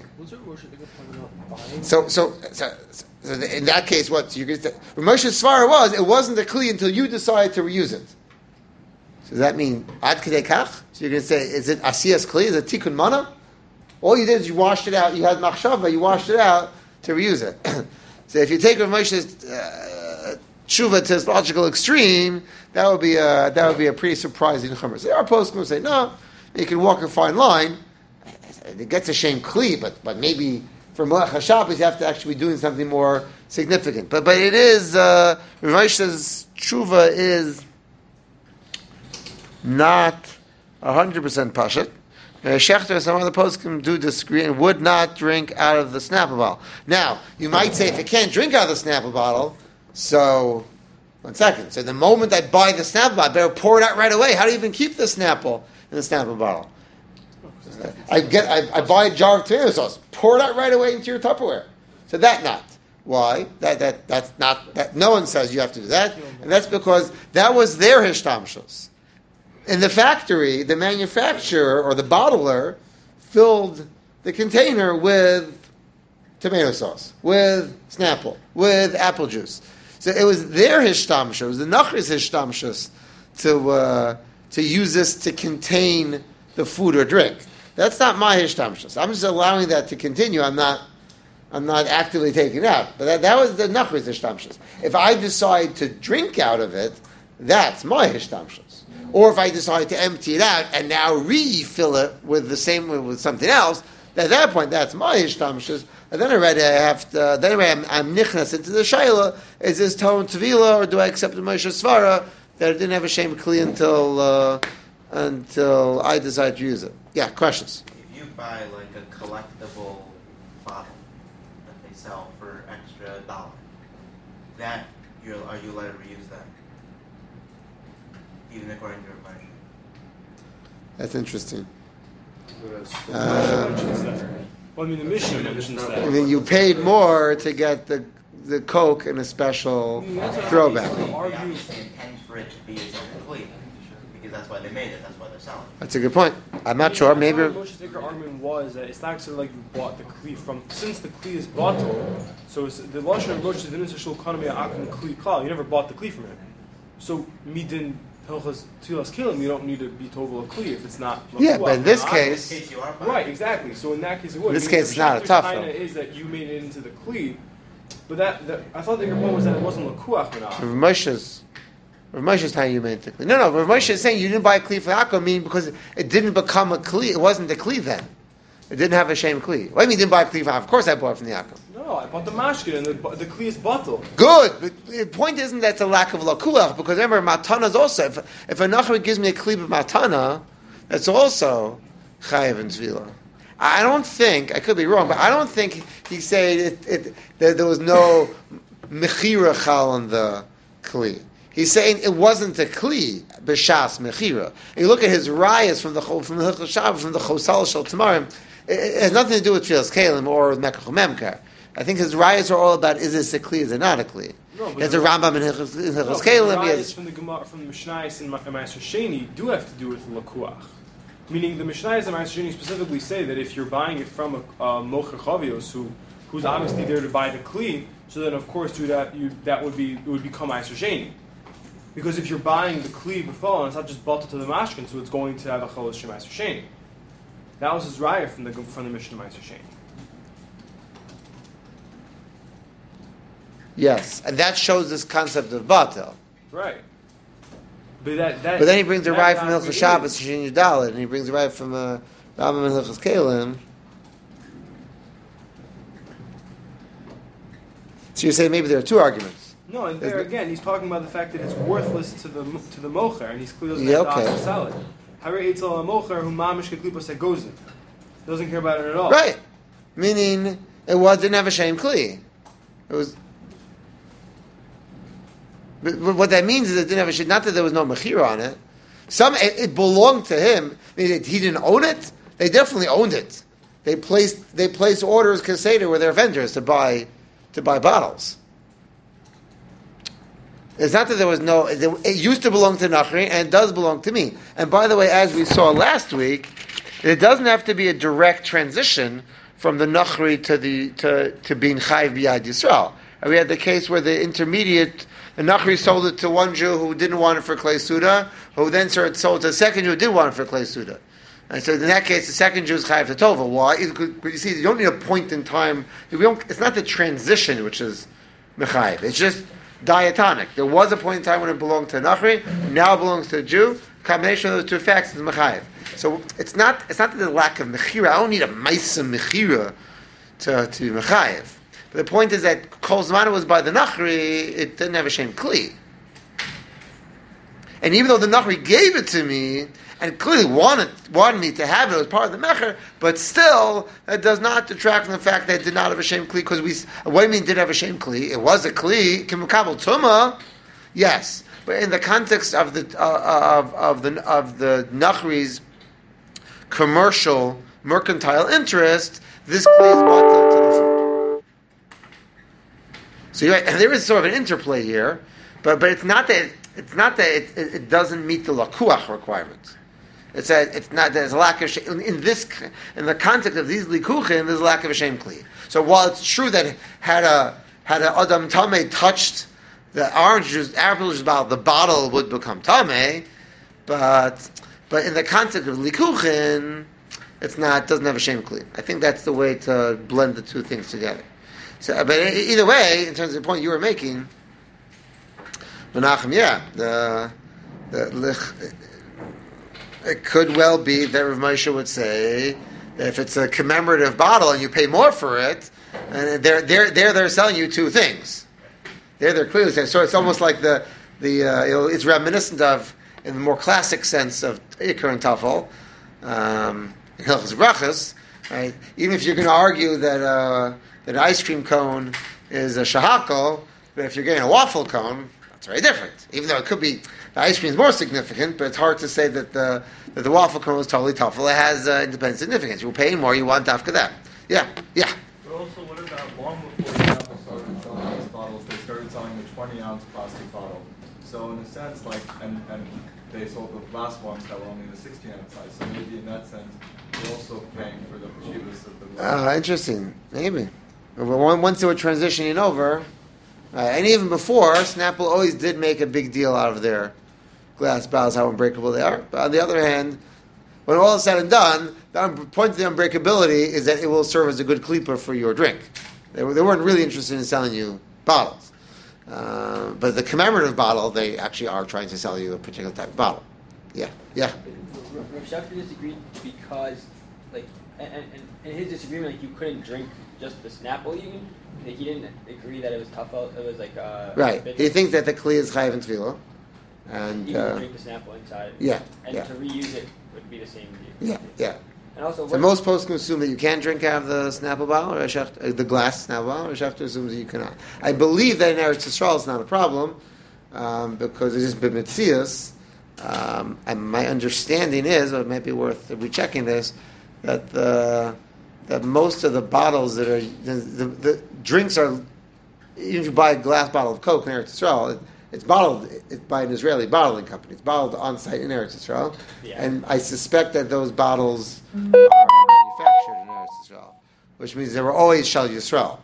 S1: So so, so, so in that case, what you could say? Ramosha's svara was it wasn't a kli until you decided to reuse it. So does that mean ad kedei kach? So you're going to say, is it asiyas kli? Is it tikkun mana? All you did is you washed it out. You had machshava. You washed it out to reuse it. So if you take Rav Moshe's uh, tshuva to its logical extreme, that would be a, that would be a pretty surprising chumrah. So there are posts who say, no, you can walk a fine line. It gets a shame kli, but but maybe for Melech HaShabbos you have to actually be doing something more significant. But but it is uh, Rav Moshe's tshuva is not a hundred percent pashat. Uh, Shechter and some other poskim do disagree and would not drink out of the Snapple bottle. Now, you might say, if you can't drink out of the Snapple bottle, so, one second, so the moment I buy the Snapple bottle, I better pour it out right away. How do you even keep the Snapple in the Snapple bottle? Uh, I get, I, I buy a jar of tomato sauce, pour it out right away into your Tupperware. So that not. Why? That that that's not, that no one says you have to do that, and that's because that was their hishtamshus. In the factory, the manufacturer or the bottler filled the container with tomato sauce, with Snapple, with apple juice. So it was their hishtamshus, it was the Nachri's hishtamshus to uh, to use this to contain the food or drink. That's not my hishtamshus. I'm just allowing that to continue. I'm not I'm not actively taking it out. But that, that was the Nachri's hishtamshus. If I decide to drink out of it, that's my hishtamshus. Or if I decide to empty it out and now refill it with the same with something else, at that point that's my hishtamshus. And then already I have to. Then already I'm, I'm nichnas into the shayla. Is this tone tevila or do I accept the Moshe svara that it didn't have a shame kli until uh, until I decide to use it? Yeah, questions.
S5: If you buy like a collectible bottle that they sell for extra dollar, that you're are you allowed to reuse that? Even according to your version.
S1: That's interesting.
S4: Uh,
S1: Um,
S4: well, I mean, the Mishnah mentions that.
S1: I mean, you paid more to get the the Coke in a special
S4: I mean, that's what
S1: throwback.
S4: I
S5: They
S4: mean, argue-
S5: obviously intend for it to be as complete because that's why they made it. That's why they're selling it.
S1: That's a good point. I'm not sure. Maybe.
S4: Moshe's Iker argument was that it's not actually like you bought the kli from, since the kli is bottled, so it's, the lashon of Moshe didn't say shul economy akum kli klal. You never bought the kli from him. So midin hilchas tilas kilim, you don't need to be tovel a kli if it's not.
S1: Yeah, but in this
S5: In
S1: case,
S5: this case, you are buying
S4: Right,
S5: it.
S4: exactly. So in that case, it would.
S1: In this
S4: I mean,
S1: case, it's not a
S4: the
S1: tough,
S4: China
S1: though.
S4: is that you made it into the kli, but that, that I thought that your point was that it wasn't lakuach
S1: Rav
S4: menach.
S1: Moshe's Rav Moshe is telling you romantically. No, no. Rav Moshe is saying you didn't buy a kli for Yaakov, meaning because it didn't become a kli. It wasn't a kli then. It didn't have a shame kli. What do you mean you didn't buy a kli for Yaakov? Of course, I bought it from the Yaakov.
S4: No, I bought the mashkin and the, the kli is bottle.
S1: Good, but the point isn't that it's a lack of lakuach, because remember, matana is also, if, if a nachri gives me a kli of matana, that's also chayiv and zvila. I don't think, I could be wrong, but I don't think he said it, it, that there was no mechira chal on the kli. He's saying it wasn't a kli b'shas mechira. And you look at his rayas from the from the Hilchos Shabbos, from the Chosal Shel Tamarim, it, it has nothing to do with Tfilas Kalim or with Mekach Memkar. I think his rayas are all about is this a kli, is it not a kli?
S4: No, but
S1: There's a Rambam in Hilchos
S4: no,
S1: Kalim.
S4: The rayas from the Gemara, from the Mishnayos and Ma'aser Sheni do have to do with lakuach. Meaning the Mishnayos and Ma'aser Sheni specifically say that if you're buying it from a uh, mocher chavios who who's obviously there to buy the kli, so then of course you that you that would be it would become Ma'aser Sheni. Because if you're buying the kli b'fal, it's not just bottle to the mashkin, so it's going to have a cholos shemaiser sheni. That was his raya from the from the Mishnah Ma'aser Sheni.
S1: Yes, and that shows this concept of batel.
S4: Right. But that, that
S1: But then he brings a
S4: that
S1: raya from
S4: not
S1: Hilchos
S4: really
S1: Shabbos,
S4: is.
S1: Shin Yudalit, and he brings a raya from uh, Rambam and Hilchos Kalim. So you say maybe there are two arguments.
S4: No, and there
S1: Isn't it?
S4: again, he's talking about the fact that it's worthless to the to the mocher, and he's clearly
S1: Yeah,
S4: doesn't
S1: okay.
S4: have to sell it. Harei etzel mocher who mamish keklipos hagozin. Doesn't care about it at all.
S1: Right. Meaning, it was, didn't have a shame kli. It was... But, but what that means is it didn't have a shame, not that there was no mechira on it. Some, it, it belonged to him. I mean, it, he didn't own it. They definitely owned it. They placed, they placed orders, kaseder, with their vendors to buy, to buy bottles. It's not that there was no... It used to belong to Nachri, and it does belong to me. And by the way, as we saw last week, it doesn't have to be a direct transition from the Nachri to the to, to being Chayiv B'Yad Yisrael. And we had the case where the intermediate, the Nachri sold it to one Jew who didn't want it for Klei Suda, who then sold it to a second Jew who did want it for Klei Suda. And so in that case, the second Jew is Chayiv Tova. Why? Because you see, you don't need a point in time. We don't, it's not the transition which is Mechayiv. It's just diatonic. There was a point in time when it belonged to a Nachri, now it belongs to a Jew. Combination of those two facts is Mechayiv. So it's not it's not the lack of Mechira. I don't need a Maisa Mechira to, to be Mechayiv. But the point is that Kol Zman was by the Nachri, it didn't have a shame Kli. And even though the Nachri gave it to me, and clearly wanted wanted me to have it as part of the Mecher, but still, that does not detract from the fact that it did not have a shame Kli, because we, what do you mean it did have a shame Kli? It was a Kli, Kimukabel Tuma, yes. But in the context of the uh, of of the of the Nachri's commercial mercantile interest, this Kli is bought to the food. So you're right, and there is sort of an interplay here, but but it's not that it's not that it, it, it doesn't meet the lakuach requirements. It's a, it's not there's a lack of sh- in, in this in the context of these likuchim, there's a lack of a shame Kli. So while it's true that had a had a adam tameh touched the orange juice, apple juice bottle, the bottle would become tameh, but but in the context of likuchin, it's not doesn't have a shame Kli. I think that's the way to blend the two things together. So, but either way, in terms of the point you were making, Menachem, yeah, the the lich, it could well be that Rav Moshe would say that if it's a commemorative bottle and you pay more for it, and they're they're they're they're selling you two things. They're they're clearly saying, so it's almost like the the uh, you know, it's reminiscent of, in the more classic sense of Iker and Tafel, um, Hilchos Brachos, right? Even if you're going to argue that uh, that an ice cream cone is a shahakol, but if you're getting a waffle cone, that's very different. Even though it could be the ice cream is more significant, but it's hard to say that the that the waffle cone is totally Tafel. It has uh, independent significance. You're paying more, you want Dafka that. Yeah, yeah.
S3: But also, what about long before the Apple started selling these bottles, they started selling the twenty ounce plastic bottle. So in a sense, like, and, and they sold the glass ones that were only the sixteen ounce size. So maybe in that sense, you're also paying for the cheapest of the glass.
S1: Uh, interesting. Maybe. But one- once they were transitioning over, uh, and even before, Snapple always did make a big deal out of their glass bottles, how unbreakable they are. But on the other hand, when all is said and done, the un- point of the unbreakability is that it will serve as a good clipper for your drink. They, were, they weren't really interested in selling you bottles. Uh, but the commemorative bottle, they actually are trying to sell you a particular type of bottle. Yeah, yeah.
S6: Rav Shefter disagreed because, like, and, and, and in his disagreement, like, you couldn't drink just the Snapple even. Like, he didn't agree that it was tough. It was like uh,
S1: Right.
S6: bitter.
S1: He thinks that the kli is chayiv and tefillah, and
S6: Even
S1: uh,
S6: to drink the Snapple inside.
S1: yeah,
S6: And
S1: yeah.
S6: to reuse it would be the same.
S1: yeah, yeah.
S6: And also,
S1: So
S6: what,
S1: most posts assume that you can drink out of the Snapple bottle, or Rav Shefter- uh, the glass Snapple bottle, or Rav Shefter assumes that you cannot. I believe that in Eretz Yisrael it's not a problem, um, because it's just b'mitzias. Um, and my understanding is, or it might be worth rechecking this, that the that most of the bottles that are the, the, the drinks are, even if you buy a glass bottle of Coke in Eretz Yisrael, it, it's bottled it's by an Israeli bottling company. It's bottled on site in Eretz Yisrael,
S6: Yeah.
S1: and I suspect that those bottles are manufactured in Eretz Yisrael, which means they were always Shal Yisrael.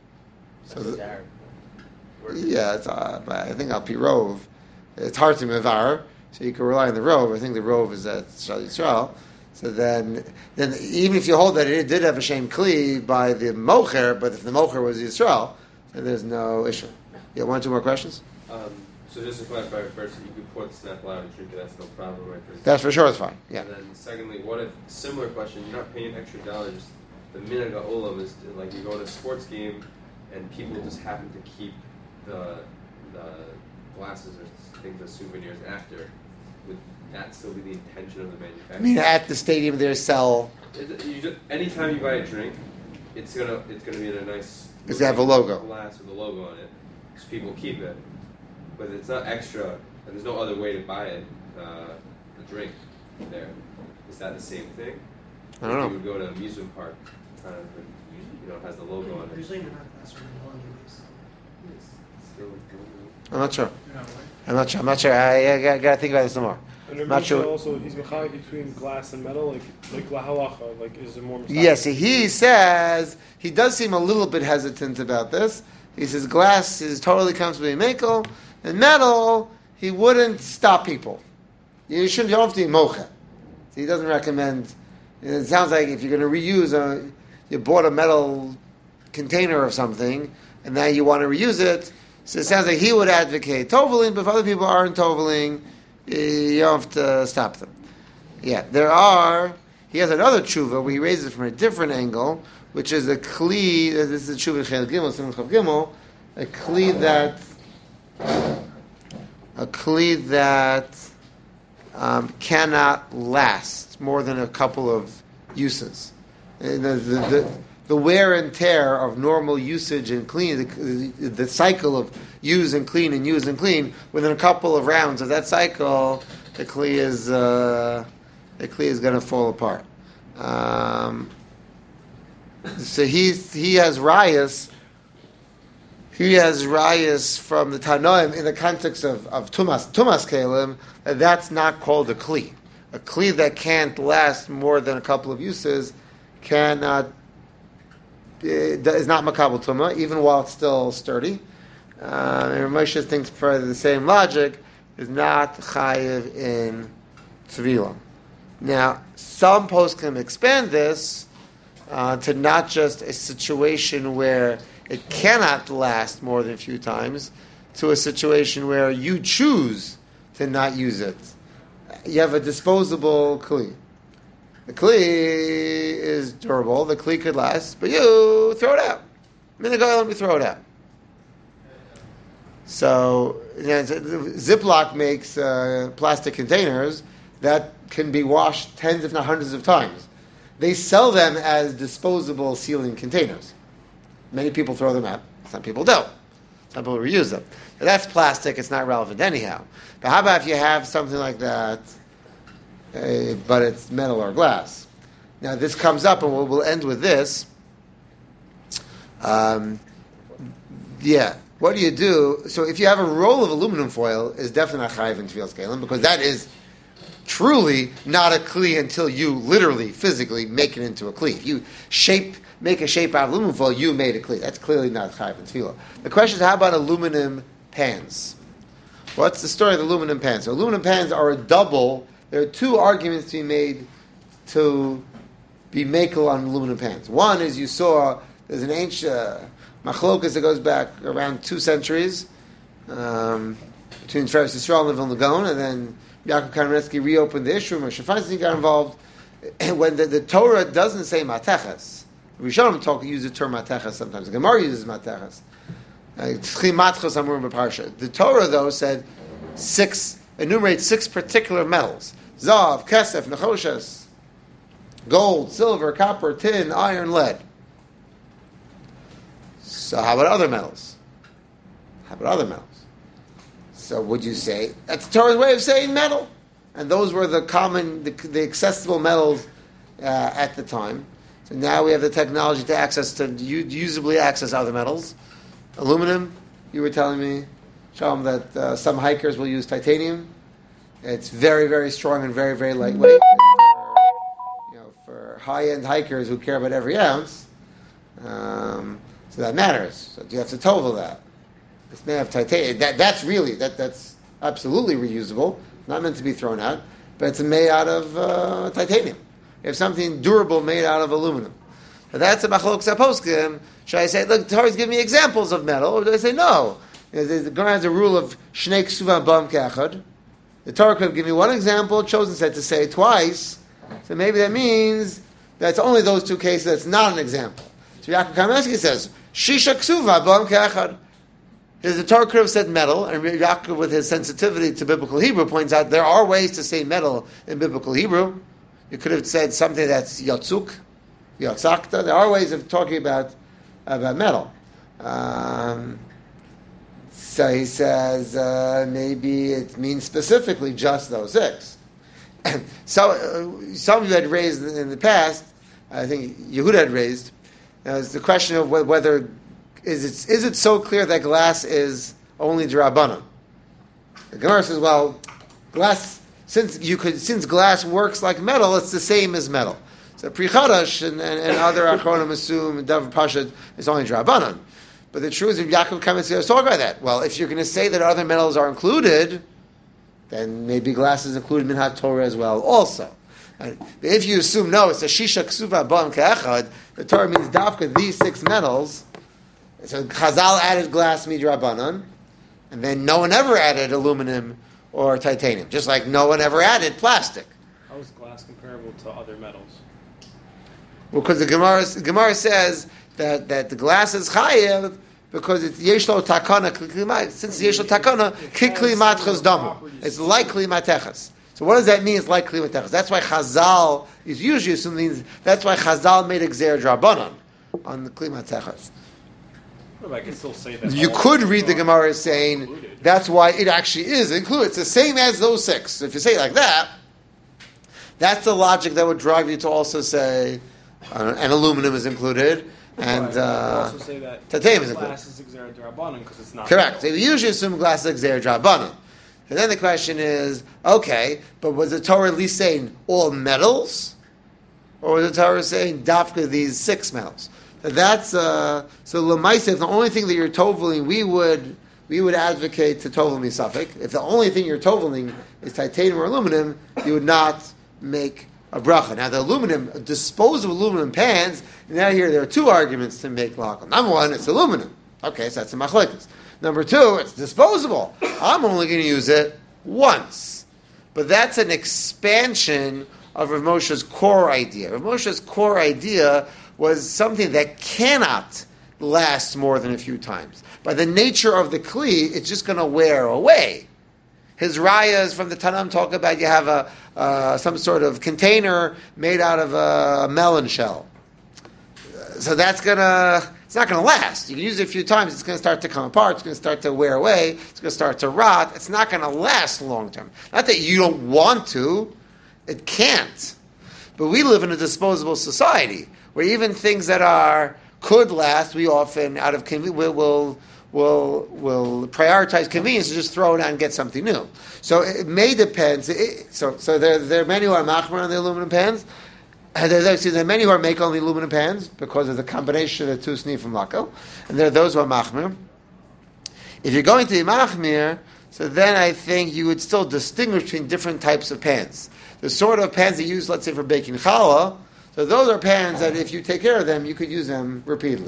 S1: So
S6: that's
S1: the,
S6: the Arab word.
S1: yeah, it's, uh, but I think Al Pi Rov, it's hard to mevar, so you can rely on the Rov. I think the Rov is at Shal Yisrael. So then, then even if you hold that it did have a shame kli by the mocher, but if the mocher was Yisrael, then there's no issue. Yeah, one or two more questions?
S7: Um, so just to clarify first, you could pour the Snapple out and drink it, that's no problem, right? 'Cause-
S1: That's for sure. It's fine. Yeah.
S7: And then secondly, what if, similar question, you're not paying extra dollars, the minhag olam is, to, like, you go to a sports game, and people just happen to keep the, the glasses or things as souvenirs after, would that still be the intention of the manufacturer?
S1: I mean, at the stadium, they sell.
S7: It, you just, anytime you buy a drink, it's gonna it's gonna be in a nice
S1: Does it have a logo?
S7: glass with a logo on it, so people keep it. But it's not extra, and there's no other way to buy it. Uh, the drink there, is that the same thing?
S1: I don't know.
S7: If you would go to an amusement park, kind of, you know, it has the logo on it.
S8: Usually they're not glass or vanilla anyways.
S7: It's still
S1: I'm not sure.
S2: They're not white.
S1: I'm not sure. I'm not sure. I, I, I got to think about this some more.
S4: And
S1: Not
S4: Rav
S1: sure.
S4: Moshe also, he's mechai between glass and metal, like like la halacha, like is there more?
S1: Yes, he says he does seem a little bit hesitant about this. He says glass is totally comfortably makel, and metal he wouldn't stop people. You shouldn't. You don't have to be mocha. So he doesn't recommend. It sounds like if you're going to reuse a, you bought a metal container of something, and now you want to reuse it. So it sounds like he would advocate toveling, but if other people aren't toveling, you don't have to stop them. Yeah, there are. He has another tshuva where he raises it from a different angle, which is a kli. This is a tshuva Chel Gimel, Simon Chav Gimel, a kli that a kli that um, cannot last more than a couple of uses. And the, the, the, the wear and tear of normal usage and clean, the, the cycle of use and clean and use and clean, within a couple of rounds of that cycle, the kli is uh, the kli is going to fall apart. Um, so he he has rayas. He has rayas from the Tanoim in the context of, of tumas tumas kelim. That that's not called a kli. A kli that can't last more than a couple of uses cannot is not makabel tuma, even while it's still sturdy. Uh, and Moshe thinks for the same logic is not chayiv in tzvila. Now, some poskim expand this uh, to not just a situation where it cannot last more than a few times, to a situation where you choose to not use it. You have a disposable kli. The kli is durable. The kli could last, but you throw it out. Minhag olam, you throw it out. So, you know, Ziploc makes uh, plastic containers that can be washed tens, if not hundreds of times. They sell them as disposable sealing containers. Many people throw them out. Some people don't. Some people reuse them. But that's plastic. It's not relevant anyhow. But how about if you have something like that, uh, but it's metal or glass? Now this comes up, and we'll, we'll end with this. Um, yeah. What do you do? So if you have a roll of aluminum foil, it's definitely not chayiv in tefillas kelim, because that is truly not a kli until you literally, physically make it into a kli. If you shape, make a shape out of aluminum foil, you made a kli. That's clearly not chayiv in tefillah. The question is, how about aluminum pans? What's the story of the aluminum pans? So aluminum pans are a double. There are two arguments to be made to be makel on aluminum pans. One is you saw there's an ancient uh, machlokas that goes back around two centuries um, between Eretz Yisrael and Vilna Gaon, and then Yaakov Kamenetsky reopened the issue. Moshe Feinstein got involved. And when the, the Torah doesn't say Mateches, Rishonim talk use the term Mateches sometimes. The Gemara uses Mateches. The Torah, though, said six, enumerates six particular metals: Zav, Kesef, Nechoshes, gold, silver, copper, tin, iron, lead. So how about other metals? How about other metals? So would you say that's the Torah's way of saying metal? And those were the common, the, the accessible metals uh, at the time. So now we have the technology to access, to usably access other metals. Aluminum, you were telling me, Shalom, that uh, some hikers will use titanium. It's very, very strong and very, very lightweight. For, you know, for high-end hikers who care about every ounce, um, so that matters. So you have to total that. This may have titanium. That, that's really, that, that's absolutely reusable. Not meant to be thrown out, but it's made out of uh, titanium. You have something durable made out of aluminum. So that's a machlok poskim. Should I say, look, the Torah's giving me examples of metal, or do I say no? You know, the Gemara has a rule of shnei ksuva bam keachad. The Torah could give me one example, chosen said to say it twice, so maybe that means that's only those two cases, that's not an example. So Yaakov Kamenetsky says, shisha ksuva bam keachad. The Torah could have said metal, and Yaakov, with his sensitivity to biblical Hebrew, points out there are ways to say metal in biblical Hebrew. You could have said something that's yatzuk, yatzakta. There are ways of talking about about metal. Um, so he says uh, maybe it means specifically just those six. So uh, some of you had raised in the past, I think Yehuda had raised, uh, is the question of whether Is it is it so clear that glass is only d'Rabbanan? The Gemara says, well, glass since you could since glass works like metal, it's the same as metal. So Pri Chadash and, and, and other Achronim assume and Davar Pashad is only d'Rabbanan. But the truth is, Yaakov Kamenetsky was talking about that. Well, if you're going to say that other metals are included, then maybe glass is included in Minhat Torah as well. Also, and if you assume no, it's a shisha ksuva bam keachad. The Torah means dafka these six metals. So Chazal added glass midrabanan, and then no one ever added aluminum or titanium, just like no one ever added plastic.
S4: How is glass comparable to other metals?
S1: Well, because the Gemara, the Gemara says that, that the glass is chayev because it's yeshlo takana. Since it's yeshlo takana, kikli matchas damu. It's likely matechas. So what does that mean? It's likely matechas. That's why Chazal is usually assuming. That's why Chazal made a gzer drabanan on the kli matechas.
S4: I can still say that.
S1: You could read the Gemara as saying included. That's why it actually is included. It's the same as those six. So if you say it like that, that's the logic that would drive you to also say, uh, and aluminum is included, and
S4: right.
S1: uh,
S4: also say that
S1: titanium is included.
S4: Glass is exer d'Rabbanan because it's not.
S1: Correct.
S4: metal.
S1: So we usually assume glass is exer d'Rabbanan. And then the question is, okay, but was the Torah at least saying all metals, or was the Torah saying dafka these six metals? That's uh, so l'maisa. If the only thing that you're toveling, we would we would advocate to tovel misafik. If the only thing you're toveling is titanium or aluminum, you would not make a bracha. Now the aluminum, disposable aluminum pans. Now here there are two arguments to make lacha. Number one, it's aluminum. Okay, so that's a machlekes. Number two, it's disposable. I'm only going to use it once, but that's an expansion of Rav Moshe's core idea. Rav Moshe's core idea was something that cannot last more than a few times. By the nature of the kli, it's just going to wear away. His rayas from the Tanam talk about you have a uh, some sort of container made out of a melon shell. So that's gonna it's not going to last. You can use it a few times, it's going to start to come apart, it's going to start to wear away, it's going to start to rot. It's not going to last long term. Not that you don't want to, it can't. But we live in a disposable society where even things that are could last, we often out of convenience will will will will prioritize convenience and just throw it out and get something new. So it may depend. It, so so there there are many who are machmer on the aluminum pans. And there's actually there are many who are make on the aluminum pans because of the combination of the two sneef from lako. And there are those who are machmer. If you're going to be machmir, so then I think you would still distinguish between different types of pans. The sort of pans that you use, let's say, for baking challah, so those are pans that if you take care of them, you could use them repeatedly.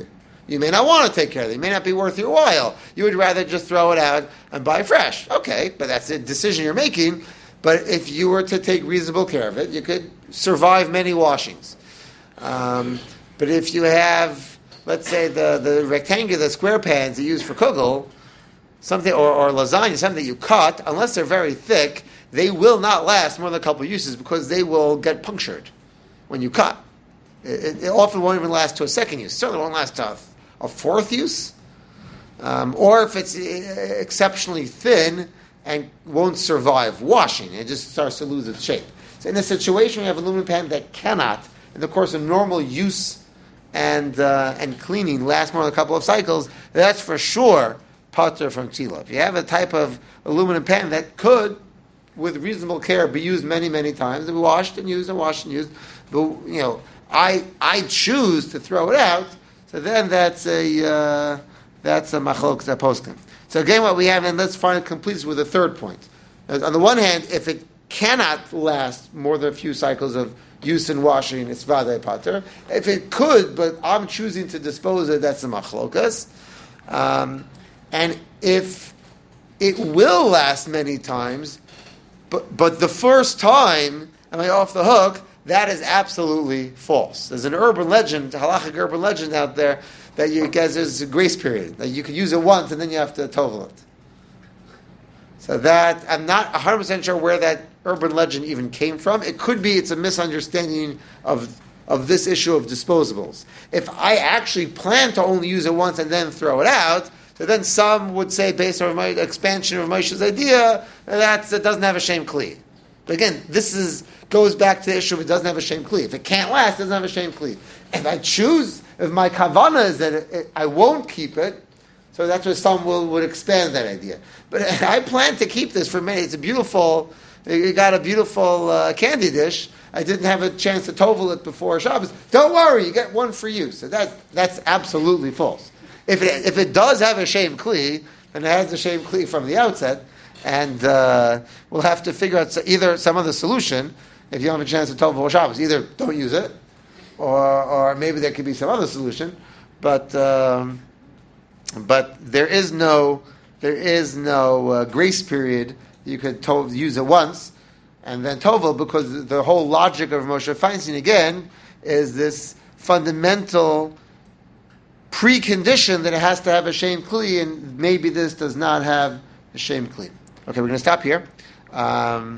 S1: You may not want to take care of it. It may not be worth your while. You would rather just throw it out and buy fresh. Okay, but that's a decision you're making. But if you were to take reasonable care of it, you could survive many washings. Um, but if you have, let's say, the, the rectangular square pans you use for kugel, something or, or lasagna, something that you cut, unless they're very thick, they will not last more than a couple of uses because they will get punctured when you cut. It, it often won't even last to a second use. It certainly won't last to a, a fourth use. Um, or if it's exceptionally thin and won't survive washing, it just starts to lose its shape. So in a situation where you have an aluminum pan that cannot, in the course of normal use and uh, and cleaning, last more than a couple of cycles, that's for sure pater from tila. If you have a type of aluminum pan that could, with reasonable care, be used many, many times, and be washed and used and washed and used, but you know, I I choose to throw it out. So then that's a uh, that's a machlok poskim. So again, what we have, and let's find it completes with a third point. On the one hand, if it cannot last more than a few cycles of use and washing, it's vadei pater. If it could, but I'm choosing to dispose of it, that's a machlokas. Um, and if it will last many times, but but the first time, am I off the hook? That is absolutely false. There's an urban legend, halachic urban legend out there that you guys there's a grace period that you can use it once and then you have to tovel it. So that I'm not one hundred percent sure where that urban legend even came from. It could be it's a misunderstanding of of this issue of disposables. If I actually plan to only use it once and then throw it out, so then some would say, based on my expansion of Moshe's idea, that it doesn't have a shame kli. But again, this is goes back to the issue of it doesn't have a shame kli. If it can't last, it doesn't have a shame kli. If I choose, if my kavana is that it, it, I won't keep it, so that's where some will would expand that idea. But I plan to keep this for many. It's a beautiful, you got a beautiful uh, candy dish. I didn't have a chance to tovel it before Shabbos. Don't worry, you get one for you. So that that's absolutely false. If it if it does have a shame kli, then it has a shame kli from the outset. And uh, we'll have to figure out either some other solution if you don't have a chance to tovel Shabbos. Either don't use it, or or maybe there could be some other solution. But um, but there is no there is no uh, grace period. You could to- use it once and then tovel, because the whole logic of Moshe Feinstein again is this fundamental precondition that it has to have a shame kli, and maybe this does not have a shame kli. Okay, we're going to stop here. Um,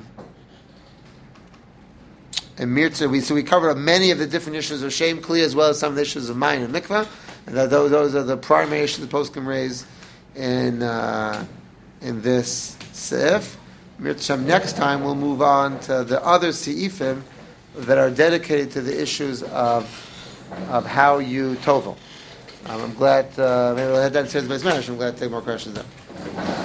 S1: and Mirza, we so we covered many of the different issues of shame kli as well as some of the issues of mine and mikvah, and that those, those are the primary issues the post can raise in uh, in this seif. Mirza, next time we'll move on to the other seifim that are dedicated to the issues of of how you tovel. Um, I'm glad. Uh, maybe we'll head downstairs to the base manager. I'm glad to take more questions then.